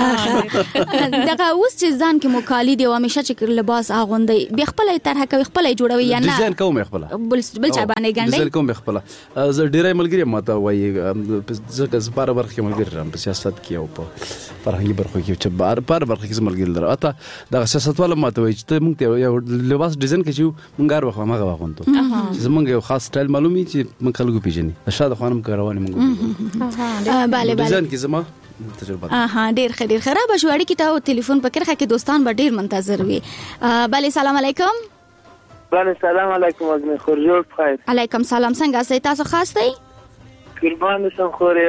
دغه اوس چې ځان کې مکالي دی او همیشه چې لباس اغوندي به خپل طرح کوي خپل جوړوي یا نه ډیزاین کوم خپل بل چا باندې ګنډي ډیزاین کوم خپل زه ډیرای ملګری ماته وایي ځکه زپاره برخه ملګری رم په سیاست کې او په فرهنګي برخو کې چې بار برخه کې ملګری لره اته د سیاست والا ماته وایي چې موږ ته یو لباس ډیزاین کې چې موږ غواړو ما غواړو چې موږ یو خاص سټایل معلومي چې موږ خلکو پیژني شاده خانم کاروانې موږ bale ډیزاین کې زما تجربه ډیر خراب شوړی کې ته ټلیفون پکړه کې دوستان به ډیر منتظر وي bale سلام علیکم بله سلام علیکم از خورجو بخیر علیکم سلام څنګه سئ تاسو خاص دی قربان شم خوره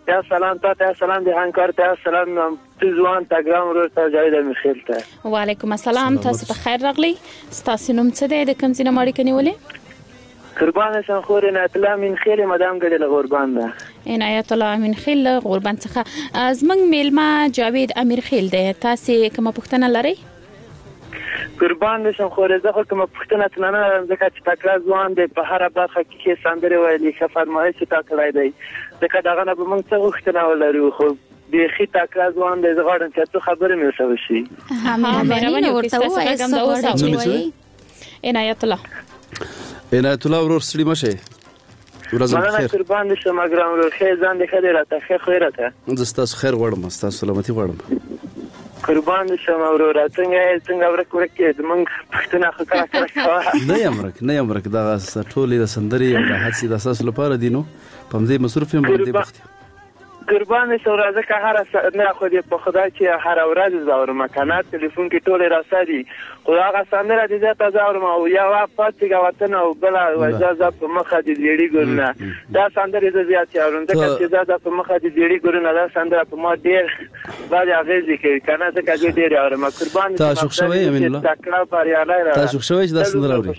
یا سلام ته سلام د هنکار ته سلام تزوان تګرام ورو ته جاوید میخیل ته وعلیکم السلام تاسو په خیر راغلی تاسو نوم څه دی د کوم ځای نه ماړی کنيولې قربان شم خور عنایت الله من خیل مدام ګډه قربان ده عنایت الله من خیل قربان څخه زمنګ میلمه جاوید امیر خیل دی تاسو کومه پوښتنه لرئ قربان شم خور زه کوم پوښتنه تنه ځکه چې تکرار ځوان دی په هر برخه کې سندره ویلي ښه فرمایش تا کړی دی ځکه دغه نه به موږ څه غوښتنه ولرو خو د خې تکرار ځوان دی زه غواړم چې څه خبرې مې وسو شي مهرباني ورته وایي څه غواړئ عنایت الله ورور سړي مشه ورځم خیر قربان شم اګرام ورور خیر ځان دې خیر راته خیر راته زه تاسو خیر غواړم تاسو سلامتی غواړم قربان شم ورور څنګه ورکه موږ پښتنه خکړه نه یمرک دا ټولې د سندري او د حادثې د اساس لپاره دینو په دې مصروف یم باندې بخت قربان شم راځه که هر نه خو دې په خدای چې هر ورځ زاورم کنه ټلیفون کې ټول راسادي خو هغه سندره دې ته زاورم او یا واپس غوتن او بل وجازه په مخه دې دیړي ګورنه دا سندره دې زیات یارون ځکه چې دا په مخه دې دیړي ګورنه دا سندره په ما ډېر باندې اغیز کوي کنه ځکه دې ډېر یارم قربان تاسو شوي امین الله تکړه پریاله تاسو شوي چې دا سندره اوري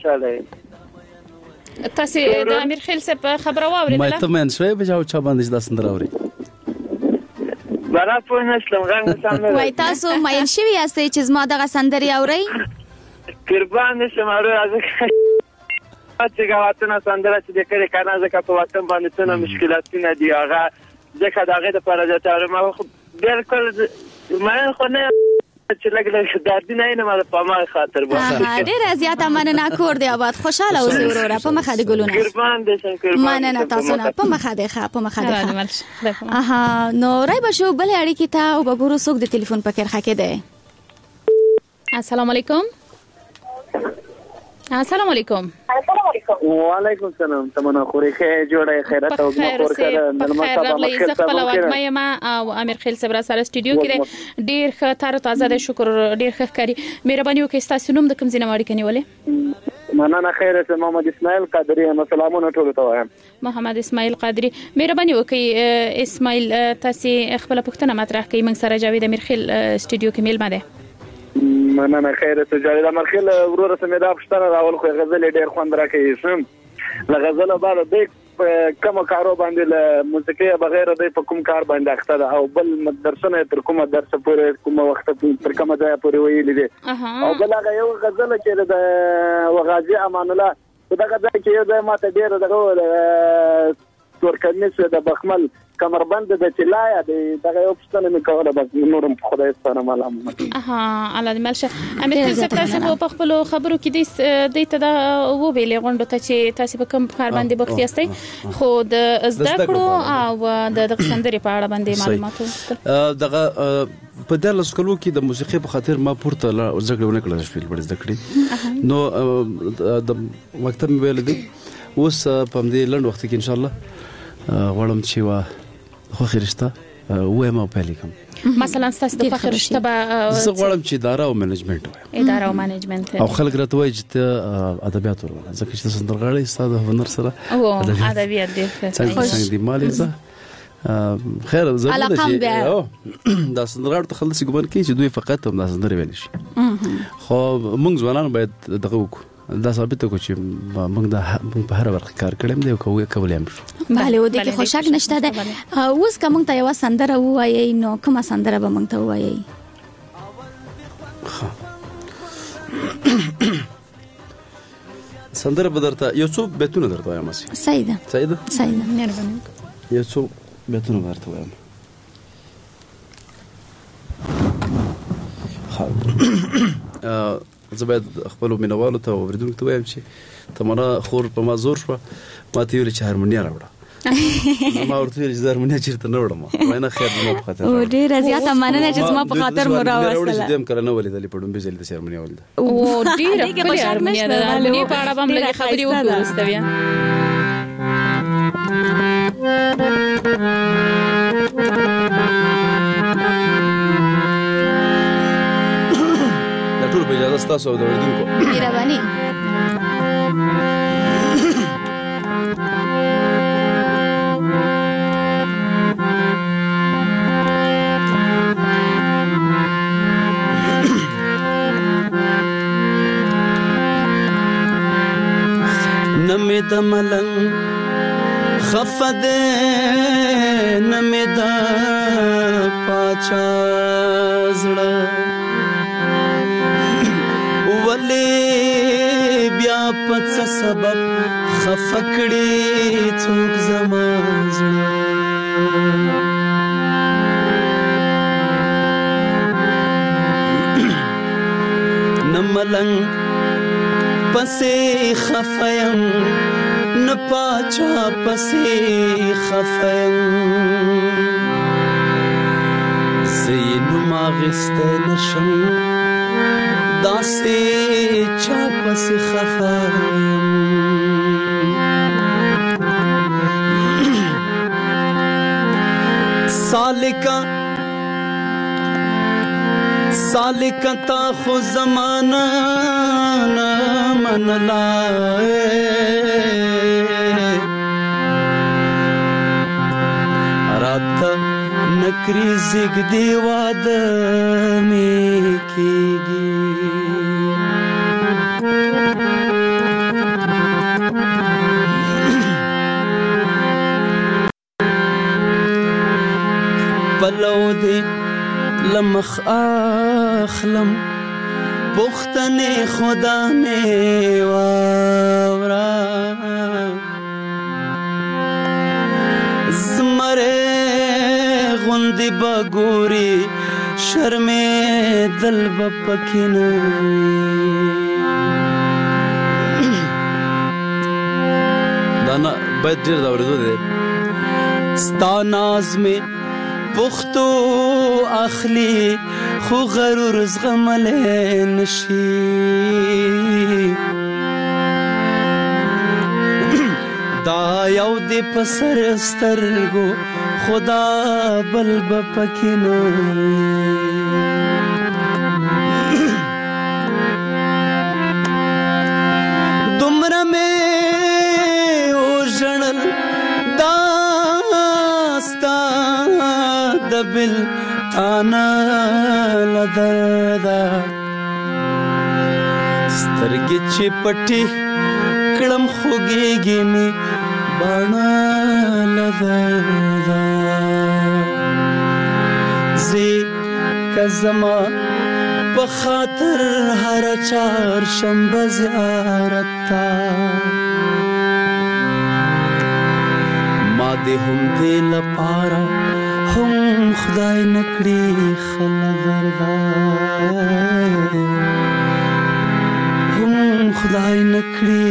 تاسو د امیر خیل څخه خبره واوریدله ما ته من شوي بجاو چا باندې دا سندره اوري برا په نشلم غږ سم وای تاسو مایل شوی یاستئ چې زما دغه سندري اورئ قربان شم ازه چې غواړم سندره چې د کړي کنه ځکه په وطن باندې څه مشکلاتونه دي هغه ځکه دغه د پرځه ما بالکل ما خو نه چې لګل دردی نه ما په ما خاطر باندې ډېر زیاته مننه کور دی آباد خوشاله اوسئ وروره په مخه د ګلونه قربان دې شم قربان مننه تاسو نه په مخه ده په مخه ده اها نو راي بشو بل اړیکې ته او به ګورو څوک د ټلیفون په کرخه کې ده السلام علیکم السلام علیکم وعلیکم السلام تمنا خوري خیر جوړه خیرات او مخور کړه نلمه صاحب خپل واکمه ما او امیر خیل صبر سره سټوډیو کې ډیر ښه تر تازه د شکر ډیر ښه کاری مهرباني وکړئ تاسو نوم د کوم ځای نه وړي کنيولې مننه خیر ته محمد اسماعیل قادری سلامونه ټول ته وایم محمد اسماعیل قادری مهرباني وکړئ اسماعیل تاسو خپل پوښتنه مطرح کړئ موږ سره جاوید امیر خیل سټوډیو کې میلمه ده مننه خیر ته جاوید امیر خیل ورور سمې دا پښتنه راول خو غزل ډیر خوند راکې سم لغزل بعد د کوم کارو باندې له موسیقي بغیر د په کوم کار باندې اخته ده او بل مدرسونه تر کومه درس پورې کومه وخت تر کومه ځای پورې ویلې دي او بل هغه یو غزل چې د وغازي امان الله دا غزل کې یو ځای ماته ډیر دغه تورکنیس د بخمل کمربند د چلایا دغه یو پښتنه مې کوله بس نورم خدای ستانه مالام الله دې ملشه امیر خیل تاسو په خپل خبرو کې د ته دا و ویلې غونډه ته چې تاسو په کوم کار باندې بوخت یاستئ خو د زده کړو او د سندري په اړه باندې معلومات دغه په دغه سکولو کې د موسیقي په خاطر ما پورته زګړه ونه کړل شپې په زده کړې نو د مکتب ویل دي اوس په دې لند وخت کې ان شاء الله غواړم چې وا خو خرشته و ما پلیکم مثلا تاسو د فخر رشته به زه غواړم چې اداره او منیجمنت وای اداره او منیجمنت او خلک راته وایي چې ادبیات ورونه ځکه چې سندرغاړي ستاسو هنر سره او ادبیات دي څنګه دي مالزه خیر زه دا سندرغاړو ته خلک ګمان کوي چې دوی فقط هم دا سندري ویل شي خو موږ ځوانان باید دغه وکړو دا ثابت کو چې موږ په هر وخت کار کړم دی او کولای هم شو bale و دې کې خوشاک نشته ده اوس کوم ته یو سندره وایي نو کومه سندره به موږ ته وایي سندره به درته یو څو بیتونه درته وایم سیده مهرباني یو څو بیتونه درته وایم زه باید خپل مینوالو ته اوریدونکو ته وایم چې تمنا خور په ما زور شو ما ته ویل چې هارمونیا راوړه ما ورته ویل چې هارمونیا چیرته نه وړم وای نه خیر ما په خاطر او ډیر زیاته مننه چې ما په خاطر مو راوړل دیم کړه نو ولیدل په ډومبه ځل د هارمونیا ولید او ډیر په هارمونیا د هارمونیا په اړه هم لږه خبرې وکړو استویا ټول په اجازه ستاسو د اوریدونکو مهرباني د ملنګ خفده نمې د پاچا زړه ولې بیا په څه سبب خفه کړي څوک زما زړه نه ملنګ پسې خفه یم نه پاچا پسې خفه یم زه یې نوم اخیستی نشم داسې چا پسې خفه یم سالکا تا خو زمانہ نه منلا راته نکري زیږدي واده مې کېږي پلو دې لمخ اخلم پختنې خدا مې واورا زمره غوندې بګوري شرمې دل بپکې نه دا نه باید ډېر دا اورېدو دی ستا ناز مې پختو اخلي خو غرور زغملی نشي دا یو دې په سر سترګو خدا بل به پکې نه دومره مې وژړل دا ستا د بل تانا لدردا سترګې چې پټې کړم خوږېږي مې باڼه لدردا زه که زما په خاطر هر چهارشنبه زیارت ته ما دې هم دې لپاره هم خدای نکړي خلا دردا هم خدای نکړي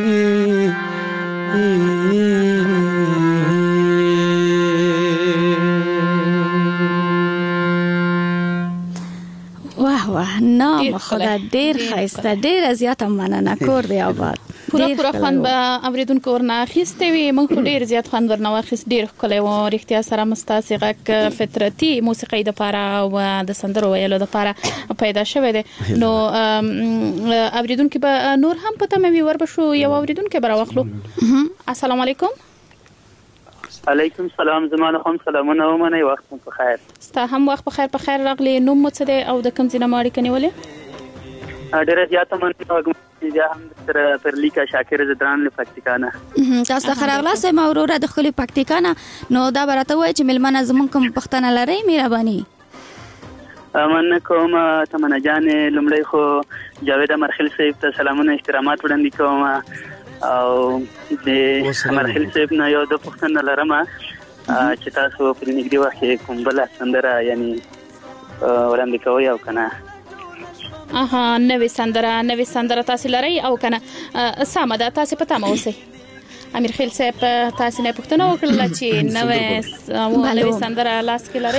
واه واه نام خدا ډیر ښایسته ډیره زیاته مننه کور دی آباد پورا خوند به اوریدونکو ورنه اخیستی وي موږ ډیر زیات خوند ورنه واخیست ډیر ښکلی و رښتیا سره مستاسې غږ فطرتي موسیقۍ دپاره او د سندرو ویلو دپاره پیدا شوی دی نو اوریدونکي به نور هم په تمه وي وربشو یو اوریدونکی به راواخلو السلام علیکم علیکم السلام زمانه هم سلامونه ومنئ وخت مو په خیر ستا هم وخت په خیر راغلی نوم مو څه دی او د کوم ځای نه مو اړیکه نیولې ډېره زیاته مننه بیا هم سره پرلیکا شاکر زدران له پکتیکانه تاسو ښه راغلاست ما وروره د خپل پکتیکانه نو دا براته وای چې ملمنه زمون کوم پښتنه لري مهرباني من کوم تمنا جان لمړی خو جاوید مرخل صاحب ته سلامونه احترامات وړاندې کوم او د مرخل صاحب نه یو د پښتنه لرم چې تاسو په نږدې وخت کې کوم بل سندره یعنی وړاندې کوي او کنه نوې سندره تاسو لرئ او کنه سمه ده تاسو پته مو اوسئ امیر خیل صاحب تاسو نه پوښتنه وکړه چې نوې سندره لاس کې لرئ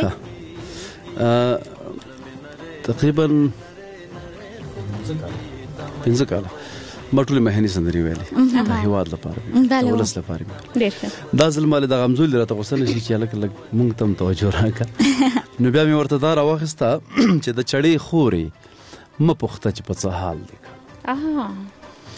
تقریبا 15 کاله ما ټولې مهني سندري ویلې د هیواد لپاره د ولس لپاره دا ځل مال د غمزول راته غوسه نشي چې لکه مونږ تم توجه راکړه نو بیا مې ورته دا راوخسته چې د چړې خوري م پخته چې په څه حال دی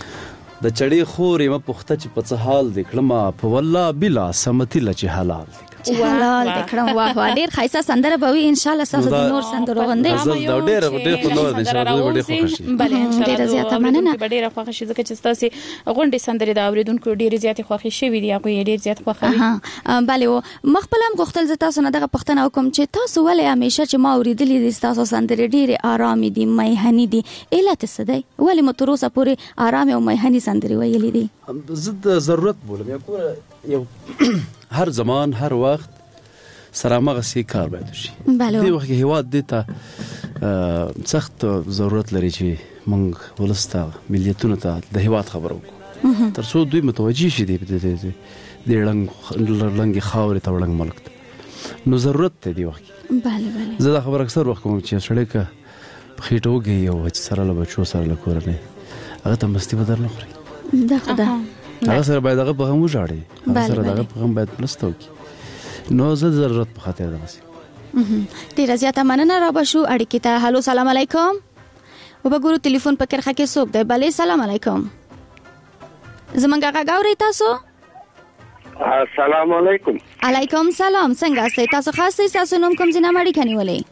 د چړې خوري م پخته چې په څه حال دی کړم په والله بلا سمتی لچ حلال دی حلال دکړم واه ډیر خایسته سندره به وي ان شاء الله ساسو د نور سندرو غندې زل ډیر خوندور دي ان شاء الله ډیر خوښ شي بله ان شاء الله ډیر زیاته مننه ډیر خوښ شي ځکه چې تاسو غونډې سندرې د اوریدونکو ډیر زیات خوښ شي وي هغه ډیر زیات خوښ بله مخبلم غوښتل ز تاسو نه دغه پښتنه وکم چې تاسو ولې همیشه چې ما اوریدلې دي تاسو سندرې ډیر آرام دي میهني دي علت څه دی ولې مو تر اوسه پورې آرام او میهني سندرې ویلې دي زه ضرورت بولم یو هر زمان هر وخت سره مغسی کار باید وشي دې وخت کې هیواد دې ته سخت ضرورت لري چې موږ ولسته ملیتونو ته د هیواد خبرو وکړو تر څو دوی متوجي شي د لنګ خاورې ته وړنګ ملک ته نو ضرورت دی دی وخت زه دا خبر اکثر وخت کوم چې سړی که په خېټه وږی او سره له بچو سره له کورنۍ هغه ته مستي به در نه خوري دا خو ده هغه سره باید هغه په غم وژاړي هغه سره د هغه په غم باید مرسته وکړي نو زه د ضرورت په خاطر دغسې ډېره زیاته مننه را به شو اړیکې ته هلو سلام علیکم وبګورو ټلیفون په کرښه کې څوک دی بلې سلام علیکم زمونږ غږ اورئ تاسو السلام علیکم علیکم سلام څنګه استئ تاسو خاص تاسو نوم کوم ځای نه اړیکه نیولې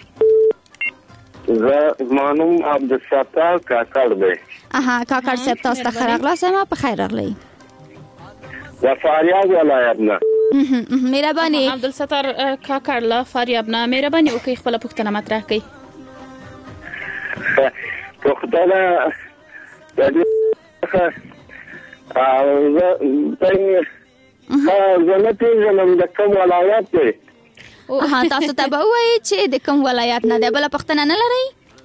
زه مانوم عبدالستار کاکړ دی کاکړ صاحب تاسو ته ښه راغلاست ما په خیر راغلی د فاریاب ولایت نه مهرباني عبدالستار کاکړ له فاریاب نه مهرباني وکړئ خپله پوښتنه مطرح کړئ پوښتنه د دې زه نه پېژنم د کوم ولایت دی تاسو ته به ووایي چې د کوم ولایت نه دی بله پوښتنه نه لرئ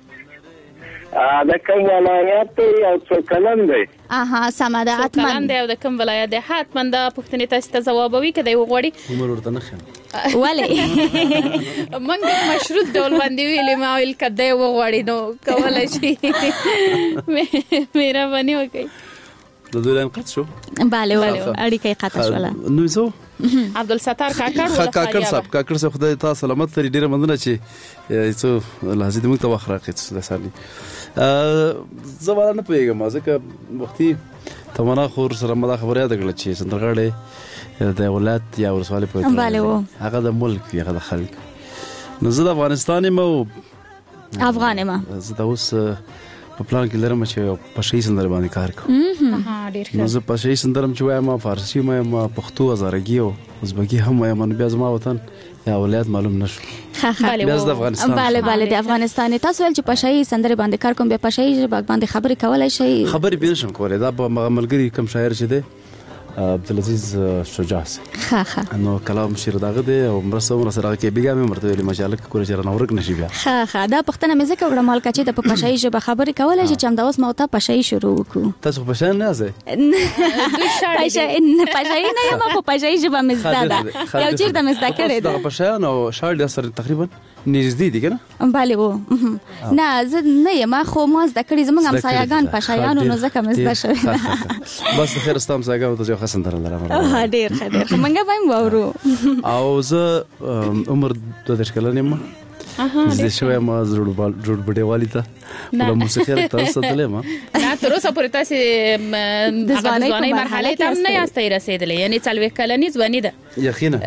د کوم ولایت دی او څو کلن دی سمه ده څو کلن دی او د کوم ولایت دی حتما دا پوښتنې تاسو ته ځوابوي که دی وغواړي عمر ورته نه ښیم ولې موږ مشروط ډول باندې ویلې ما ویل که دی وغواړي نو کولی شي مهرباني وکړئ د دوی لاین قطع شو بله اړیکه یې قطع شوله نوم څه عبدالستار کاکړ کاکړ صاحب خدای تاسو سلامت لري ډېره مننه چې څو لحظې د موږ ته وخت راکړئ څه داساني زه والا نه پوهېږم ځکه وختي تمنا خور سره ما دا خبره یاده کړله چې سندرغاړی د ولایت یا ولسوالۍ پورې هغه د ملک وي هغه د خلک نو زه د افغانستان یم او افغان یم زه د اوس په پلان کې لرم چې پښتو سندره باندې کار کوم نو زه پښتو سندره چې وایم فارسی وایم پښتو هزارګي او ازبکي هم وایم نو بیا زما وطن یا ولایت معلوم نشو بیا د افغانستان بله د افغانستان تاسو ول چې پښتو سندره باندې کار کوم به پښتو ژبه باندې خبرې کولای شي خبرې به نشم کولای دا په ملګری کوم شاعر چې دی عبدالعزیز شجاع نو کلام شیر داغه دی او مرسته سره کې بیګا مې مرته ویلې ماشاءالله کور چې رانورک نشي بیا دا پښتنه مې زکه وړه مال کچې د پښتو ژبه خبرې کولای شي چې هم دا اوس مو ته پښتو شروع وکړو تاسو پښتو نه ځئ پښتو نه یم په پښتو ژبه مې زده ده یو چیر د مې زده کړې ده پښتو نو شاعر د سره تقریبا نږدې دي کنه بله و نه زه نه یم خو ما زده کړې زموږ همسایه‌ګان پښتیانو نو ځکه مې زده شوې بس خیر ستاسو همسایه‌ګانو ته یو ښه سندره لرم ډېر ښه موږ به هم واورو او زه عمر 22 کلن یم زه شوی ما جوړ بډېوالي ته د موسیقۍ تاسو ته ما نه تر اوسه پورې تاسو د ځوانۍ مرحله ته نه یاستئ رسیدلې یعنی 40 کلنی ځواني ده یقینا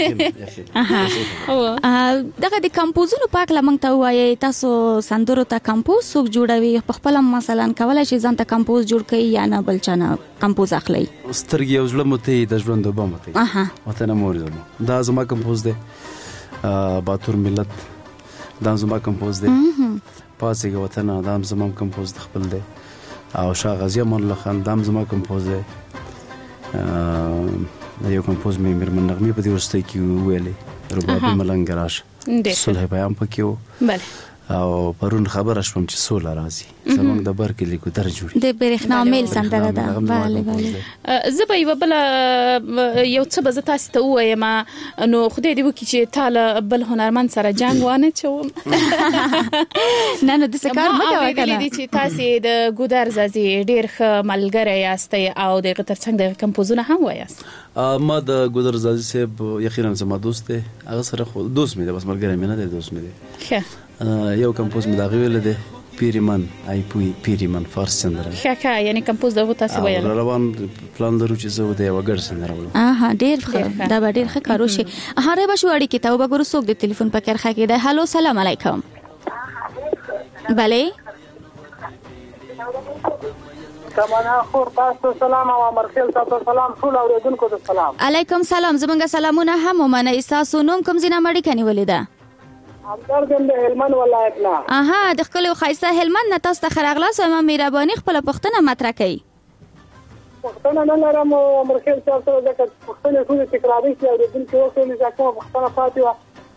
دغه د کمپوزونو په اړه موږ ته وایي تاسو سندرو ته کمپوز څوک جوړوي په خپل مثلا کولای شي ځان ته کمپوز جوړ کړي یا نه بل چا نه کمپوز اخلي سترګې او زړه مته د ژوند وبا مته وطن مور دا زما کمپوز دی باتور ملت دا زما کمپوز دی پاسېږه وطن دا زما کمپوز د خپل دی او شاه غازی امان الله خان دا زما کمپوز دی یو کمپوز مې میرمن نغمې په دې ورسته کې ویلې ربابي ملنګ راش صلح بیان پکې و بله او پرون خبر شوم چې سوله راځي زمونږ د برکلي کو در جوړي د برېښنا میل سندره ده bale زه به یو بل یو څه به تاسو ته وایم نو خدای دې وکړي چې تعالی بل هنرمند سره جنگ وانه چوم نه نو د سکار مګه وکړه دې چې تاسو د ګودر زازي ډېر ښه ملګری یاستئ او د ترڅنګ د کمپوزونه هم وایاست ما د ګودر زازي صاحب یقینا زما دوست دی هغه سره خو دوست مې دی بس ملګری مې نه دی دوست مې دی یو کمپوز مې دا غوېل دی پیریمن ای پیریمن فارس سندره ښه یعنی کمپوز دغه تاسو ویل روان پلان لرو چې زه د یو ګډ سندره ولم ډیر ښه دا به ډیر ښه کارو شي هغه به شو اړیکې ته وګورو څوک د ټلیفون په کرخه کې ده هالو سلام علیکم بله سمانا خور تاسو سلام او مرخیل تاسو سلام ټول اوریدونکو ته سلام علیکم سلام زمونږ سلامونه هم ومنه تاسو نوم کوم ځای نه مړی کني ولیدا همدار د هلمند ولایت نه د خپل خایسته هلمند نه تاسو ته خراغلاس او مهرباني خپل پښتنه مطرح کړئ پښتنه نه لرم مرخیل تاسو ځکه پښتنه ټول تکراري شي اوریدونکو ټول ځکه پښتنه پاتې و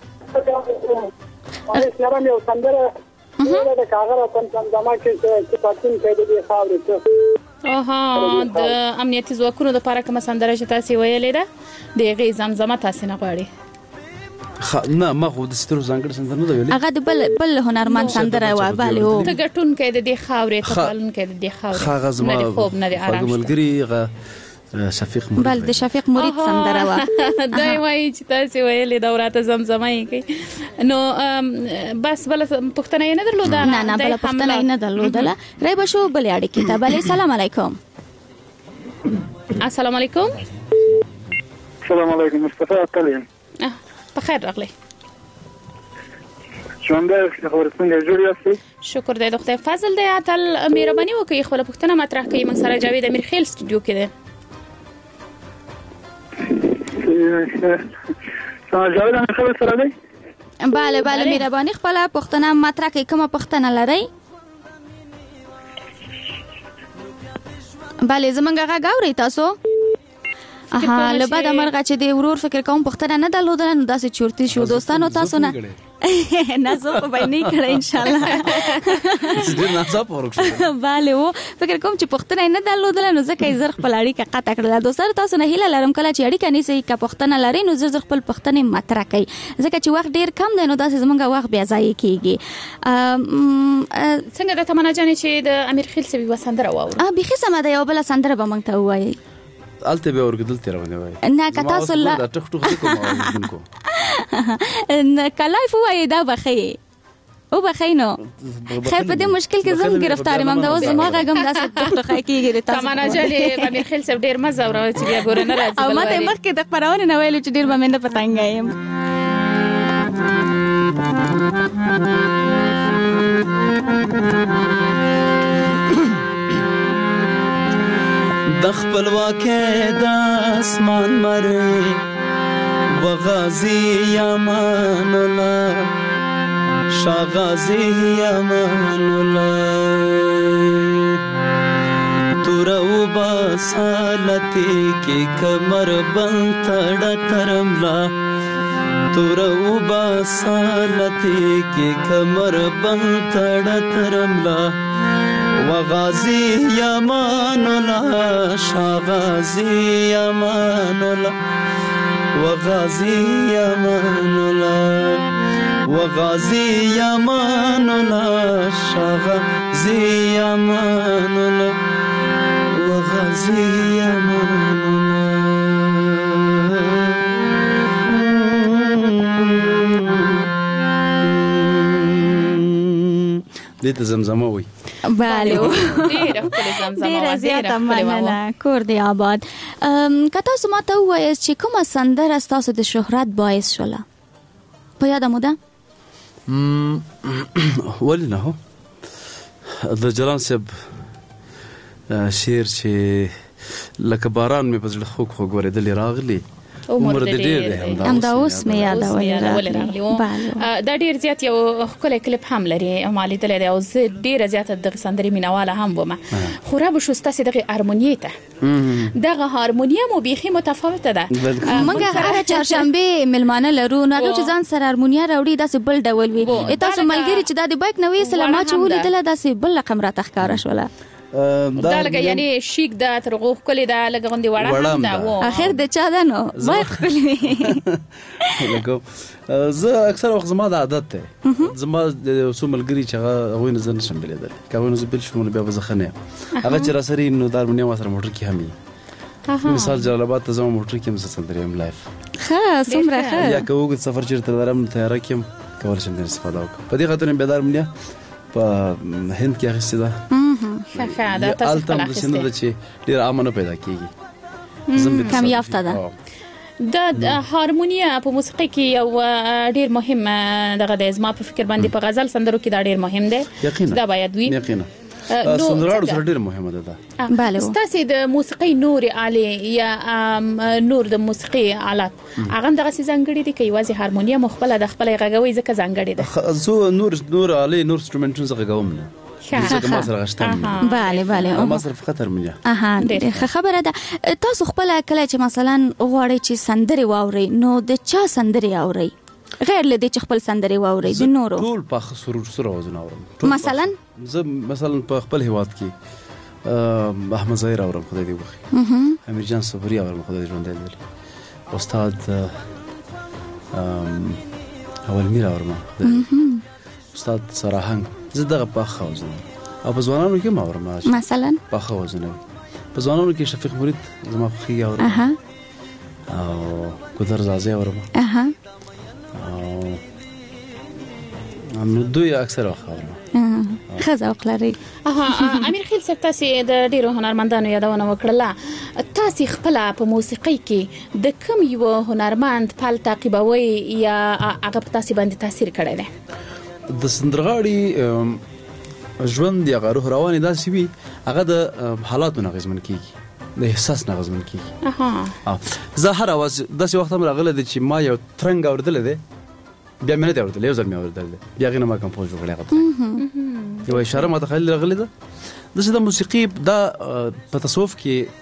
نرم یو سندره د کاغذ تن زما کې چې پاتین کې د خاورې د امنیتي ځواکونو د لپاره کوم سندره چې تاسو ویلې ده د غي زمزمه تاسو نه غواړي نه ما خو د سترو ځانګړ سندره نه ویلې هغه د بل هنرمند سندره و بالي هو ته ګټون کې د خاورې ته پالون کې د خاورې هغه زما خوب نه دی آرام ملګری شفیق مرید بل د شفیق مرید سندره و دای وای چې تاسو ویلې دا ورته زمزمه یې کوي نو بس بل پښتنه نه درلوده نه بل پښتنه نه درلوده رای بشو بل اړیکې ته بل سلام علیکم السلام علیکم السلام علیکم مصطفی تعالی په خیر راغلی څنګه څنګه جوړ یاست شکر دی د خدای فضل دی اتل مهرباني وکړئ خپل پښتنه مطرح کړئ من سره جاوید امیرخیل سټوډیو کې دی جاوید امیرخیل سره دی bale مهرباني خپل پښتنه مطرح کړئ کومه پښتنه لرئ bale زمونږ غږ اورئ تاسو له بعد مرغه چې د ورور فکر کوم پښتنه نه درلودل نو داسې چورتي شو دوستانو تاسو نه نه زه په باندې کړه ان شاء الله ډیر ناڅاپ ورکړم bale و فکر کوم چې پښتنه نه درلودل نو ځکه یې زر خپل اړیکه قطع کړل دوستانو تاسو نه هیله لرم کله چې اړیکه نیسئ که پښتنه لرئ نو زر خپل پښتنه مطرح کړئ ځکه چې وخت ډیر کم دی نو داسې زمونږ وخت بیا ضایع کیږي څنګه د تمنا جانې چې د امیرخیل سوي وسندره واورو بيخي سم ده یو بل سندره به مونږ ته وایي الته به ورګدل تیر باندې وای نه کتا سره دا ټخ ټخ کوم اوریدونکو نه کلای فو وای دا بخي او بخینو خیر په دې مشکل کې زم گرفتار مم دا اوس ما غم داسې ټخ ټخ کیږي تاسو تمنا جانې په امیرخیل سب ډیر مزه اورو چې بیا ګور نه راځي او ماته مخکې د خبرونه نه ویلو چې ډیر به مې نه پتنګایم د خپلواکۍ د اسمان مرې وغازي امان الله شاغازي امان الله تورو باسالتي کې کمر بند تړ ترملا تورو باسالتي کې کمر بند تړ ترملا وغازي امان الله شاغازي امان الله وغازي امان الله وغازي امان الله شاغازي امان الله وغازي امان الله دې زمزمه وي bale ډیره خپل زمزمه ډیره زیاته مننه کور دی آباد کته سم ته وایي چې کومه سندره تاسو د شهرت باعث شوله په یاد مو ده ولنه هو د جلان صاحب شعر چې لکه باران مې په زړه خوږ خوږ ورېدلی راغلی عمر دې ډېر دی همدا اوس مې یادولې راغلی دا ډېر زیات یو ښکلی کلیپ هم لري ما لیدلی دی او زه ډېره زیاته دغه سندرې مینهواله هم ومه خو رابه شو ستاسې دغې هارمونیې ته دغه هارمونیه مو بیخي متفاوته ده موږ هره چهارشنبې مېلمانه لرو نو هغه چې ځان سره هارمونیه راوړي داسې بل ډول وي تاسو ملګري چې دا د بیک نه ویستله ما چې ولیدله داسې بل رقم راته ښکاره شوله دا لکه یعنی شیک ده تر غو ښکلې ده لکه غوندې وړه هم ده اخر د چا ده نو باید ښکلې وي زه اکثر وخت زما د عادت دی زما د څو ملګري چې هغوی نه زه نشم بېلېدلی که هغوی نه زه بېل شوم نو بیا به زه ښه نه یم هغه چې راسره وي نو د هارمونیم ما سره موټر کې هم وي مثال جلال آباد ته زما موټر کې هم زه سندرې یم لایف ښه څومره ښه یا که اوږد سفر چېرته لرم نو تیاره کې یم کولی شم د استفاده وکړم په دې خاطر یم بیا د هارمونیه په هند کې اخیستې ده ښه دا تاسو خپل اخیستې ده چې ډېر عامه نه پیدا کېږي کم یافته ده د هارمونیا په موسیقي کې یو ډیر مهم دغه د زما په فکر باندې په غزل سندرو کې دا ډیر مهم دی دا باید وي یقینا سندرغاړو سره ډیر مهمه ده بله ستاسو د موسیقي نور آلې یا نور د موسیقي آلات هغه دغه ځانګړي دي کې یوازې هارمونیا مخبله د خپل غږوي ځکه ځانګړي ده زه نور آلې نور انسټرومنټونه څنګه غوم نه ځکه ما سره غشتم بله ما سره فقط هارمونیا ډېر خبره ده تاسو خپل کله چې مثلا غواړئ چې سندري واوري نو د چا سندري اوري غیر لدی چې خپل سندري واوري د نورو ټول په سرور سره وزن اورم مثلا په خپل هیواد کې احمد ظاهر اورم خدای دې وخی امیر جان صبري اورم خدای دې ژوندی لري استاد اول میر اورم استاد سراهنګ زه دغه په خوازم او په ځوانانو کې ما اورم مثلا په خوازم په ځوانانو کې شفیق مرید زما خو اورم او ګودر زازي اورم نو دوی اکثر وخت خزوق لري امیر خیل صاحب تاسو د ډیرو هنرمندانو یادونه وکړه تاسو خپل په موسیقي کې د کوم یو هنرمند پال تعقیبوي یا هغه تاسو باندې تاثیر کړی دی د سندرغاړي ژوند یا روح رواني داسې وي هغه د حالاتو نه غزمن کیږي د احساس نه غزمن کیږي زه هر اواز داسې وخت هم راغلی دی چې ما یو ترنګ اوریدلی دی بیا مې نه دی اوریدلی یو ځل مې اوریدلی دی بیا هغې نه ما کمپوز وکړی هغه یوه اشاره ما ته خیال راغلې ده داسې د موسیقي دا په تصوف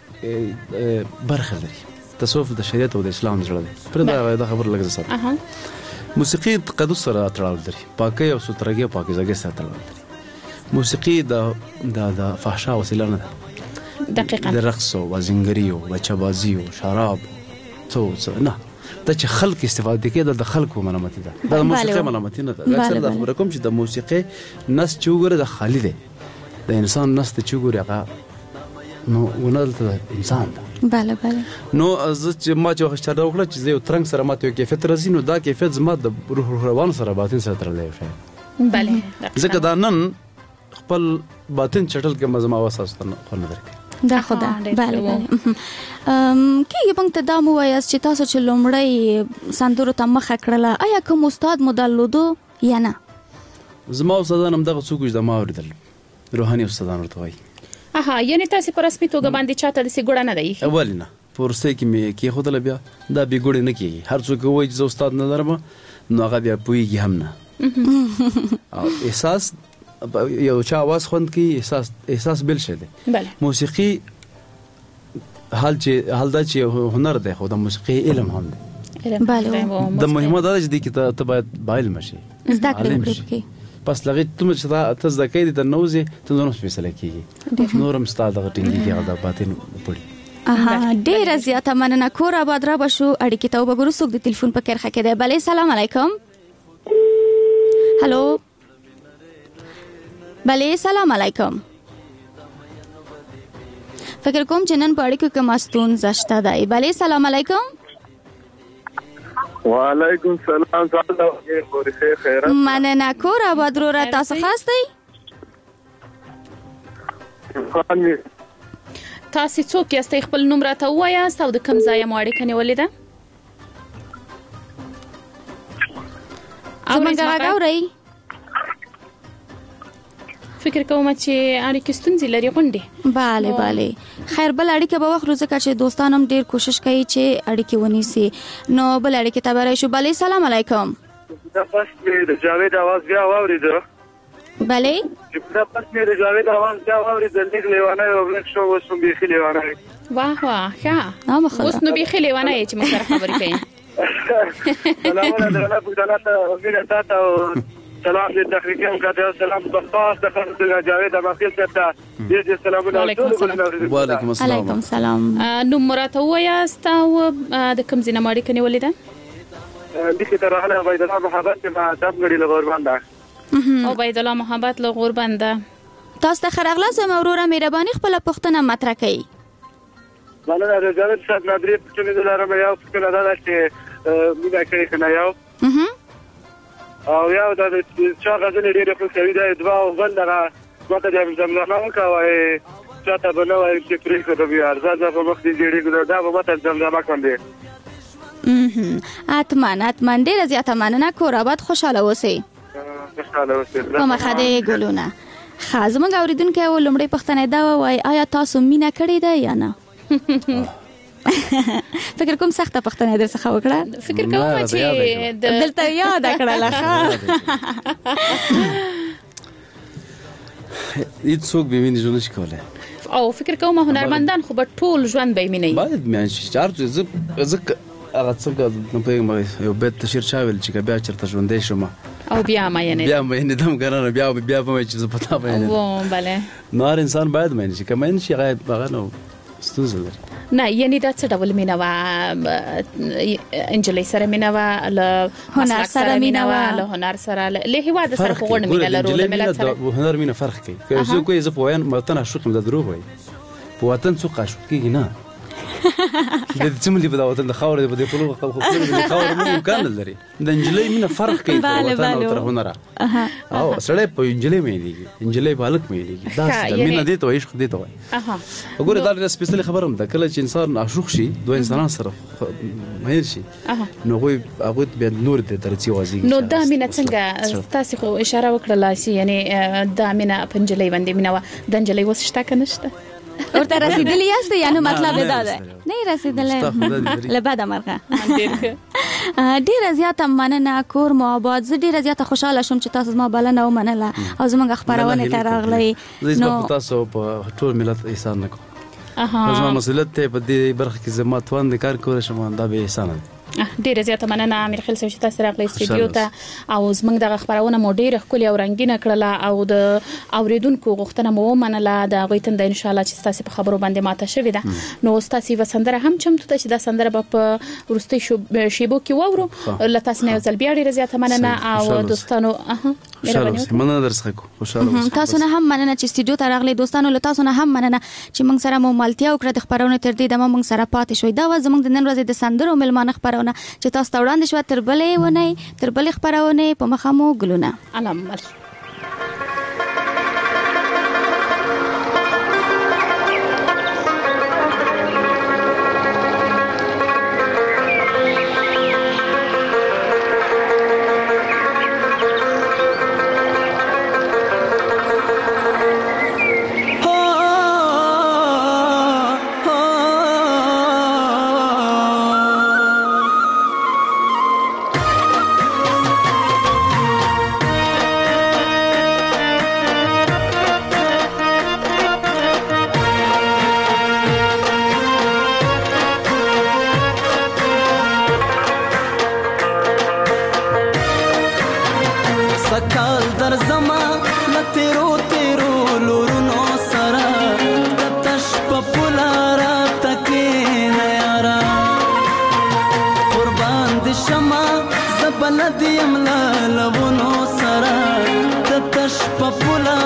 کې برخه لري تصوف د شریعت او د اسلام زړه دی پرې دا خبره لږ زه ساتم موسیقي تقدس سره تړاو لري پاکۍ او سترګۍ او پاکیزګۍ سره تړاو لري موسیقي د فحشا وسیله نه ده دقیقاً د رقص او زنګري او بچه‌بازي او شراب څه نه دا چې خلک استفاده کوي د خلکو ملامتي ده د موسیقي ملامتي نه ده اکثر د خبره کوم چې د موسیقي نس چوغره د خالی ده د انسان نس ته چوغره هغه نو ونلته انسان ده بله نو چې ما چې وخت چاره وکړه چې یو ترنګ سره ماته یو کیفیت راځي نو دا کیفیت زما د روح روان سره باطن سره تړلی شي بله ځکه دا نن خپل باطن چټل کې مزما وساستنه خو نه درکې دا خدا بله کې یو ته دا مو وایاست چې تاسو چې لومړی سندرو ته مخه کړله آیا کوم استاد مو درلودو یا نه زما استادان هم دغه څوک چې ما اوریدل روحاني استادان ورته وایي یعنی تاسو په رسمي توګه باندې چاته داسې ګوړه نه دی اول نه په وروستۍ کې مې کېښودله بیا دا بې ګوړې نه کېږي هر څوک وایي چې زه استاد نه لرم نو هغه بیا پوهېږي هم نه او احساس یو چا आवाज خوند کوي احساس بل شي دی موسیقي حال دا چې هنر دی خو د موسیقي علم هم دی د مهمه دا چې دی کې ته باید باعلم شي زده کړې وکړې پس لغې ته زده کوي د نوزي ته نور فیصله کیږي نورم ستاد غټینګي کې دا باطن پړي ډېر زیاته مننه کور آباد را بشو اړیکې ته وګورو څوک د ټلیفون په کرخه کې دی بلې سلام علیکم هلو بله سلام علیکم فکر کوم چې نن په اړیکو کې مستون زشته دی بله سلام علیکم وعلیکم سلام خیرات مننه کور آباد رو را تاسو خاص دی تاسو څوک یاست خپل نوم راته ووایاست او د کوم ځای مو اړیکه نیولې ده زمونږ غږ اورئ فکر کوم چې اړیکې ستونزې لري غونډې bale خیر بل اړیکه به وخت روزه چې دوستان هم ډیر کوشش کوي چې اړیکې ونیسي نو بل اړیکه ته برای شو bale سلام علیکم دا پس مې د جاوید आवाज بیا واوریده bale دا پس مې د جاوید आवाज بیا واوریده لیک لیوانه او بلک شو وسم بيخي لیوانه واه ښه اوس نو بيخي لیوانه چې موږ سره خبرې کوي سلام علیکم ورحمت الله وبرکاته سلام دې تخریکم کاته سلام بخاص د خپل جاوید مخکې ته دې سلامونه وعلیکم السلام سلام نو مراته وایاست او د کوم ځای ماړي کني ولیدا دغه تر هغه عبید الله محبت ما دم غړي لغوربند او عبید الله محبت لغوربند تاسو ته خرغله سم اوروره مهرباني خپل پښتنه مطرح کړئ بلنه د جاوید صاحب نادری په څیر د لارم یو څه نه دا چې موږ کوي کنه یو او یا د چا غزل ډېر خو کوي دا دوا او بل دغه وخت د زمزمه کوي چاته بنو وایي چې پرې کوي بیا ارزه په مخ دې جوړي دا به ماته زمزمه کوي اتمن ډېر زیاته مننه کور آباد خوشاله اوسئ په مخه دې ګلونه زموږ اوریدونکي و لومړی پوښتنه دا وایي آیا تاسو مینه کړې ده یا نه فکر کوم سخته پوښتنه در څخه وکړه فکر کوم چې دلته یاد کړله هیڅ څوک به مینه ژوند نشي کولی او فکر کوم هنرمندان خو به ټول ژوند به مینه باید میان شي چار زه هغه څنګه نو په یو بیت تشیر چاویل چې بیا چرته ژوندې شوم او بیا ما یې دم کنه بیا په چې زه پتا پېنه و bale نور انسان باید مینه شي کمن شي هغه نو ستوزل نه یعنی دا څه ډول مینه وا انجلۍ سره مینه وا له هنر سره مینه وا له هنر سره له هیواد سره خو غوړ مینه لرو له ملت سره هنر مینه فرق کوي که زه کوی زه په وین متن عاشق د دروغ وای په وطن څو عاشق کیږي نه د څملي په وطن د خاور په خپل خاور مې امکان لري د انجلۍ مینه فرق کوي په وطن او تر هنر او سړی په انجلۍ مې دی انجلۍ په الک مې دی دا مینه دي ته عشق دي ته وګوره دا د سپیشل خبرم ده کله چې انسان عاشق شي دوه انسانان سره مهیر شي نو هغه بیا نور د درڅي وازي نو دا مینه څنګه تاسو خو اشاره وکړه چې یعنی دا مینه په انجلۍ باندې مینه د انجلۍ وسشته کنهشته ورته رسیدلی یاست یا نو مطلب دا ده نه رسیدلی لبدا مرغه ډیره زیاته مننه کور مو آباد زه ډیره زیاته خوشاله شوم چې تاسو ما بلنه ومنله او زموږ خبرونه ته راغلی نو تاسو په ټول ملت احسان نکوم زما مسؤلیت ته په دې برخه کې زما توان کار کول شم دا به احسان ډیره زیاته مننه امیر خیل صاحب چې تاسو راغلی استودیو ته او زموږ د خبرونه مو ډیره ښکلې او رنگینه کړله او د اوریدونکو غوښتنه مو ومنله د هغوی تنده ان شاء الله چې تاسو په خبرو باندې ماته شوې ده نو تاسو یو سندره هم چمتو ته چې دا سندره په ورستي شیبو کې وورو له تاسو نه ځل بیا ډیره زیاته مننه او دوستانو مننه درڅخه خوشاله تاسو نه هم مننه چې استودیو ته راغلی دوستانو له تاسو نه هم مننه چې موږ سره مو مالتیا وکړه د خبرونه تر دې دمه موږ سره پاتې شوي دا زموږ د نن ورځې د سندرو ملمانه خبرونه چې تاسو ته وړاندې شوه تر بلې خبرونه په مخه مو ګلونه بلدیم لالونو سره د تش په پولا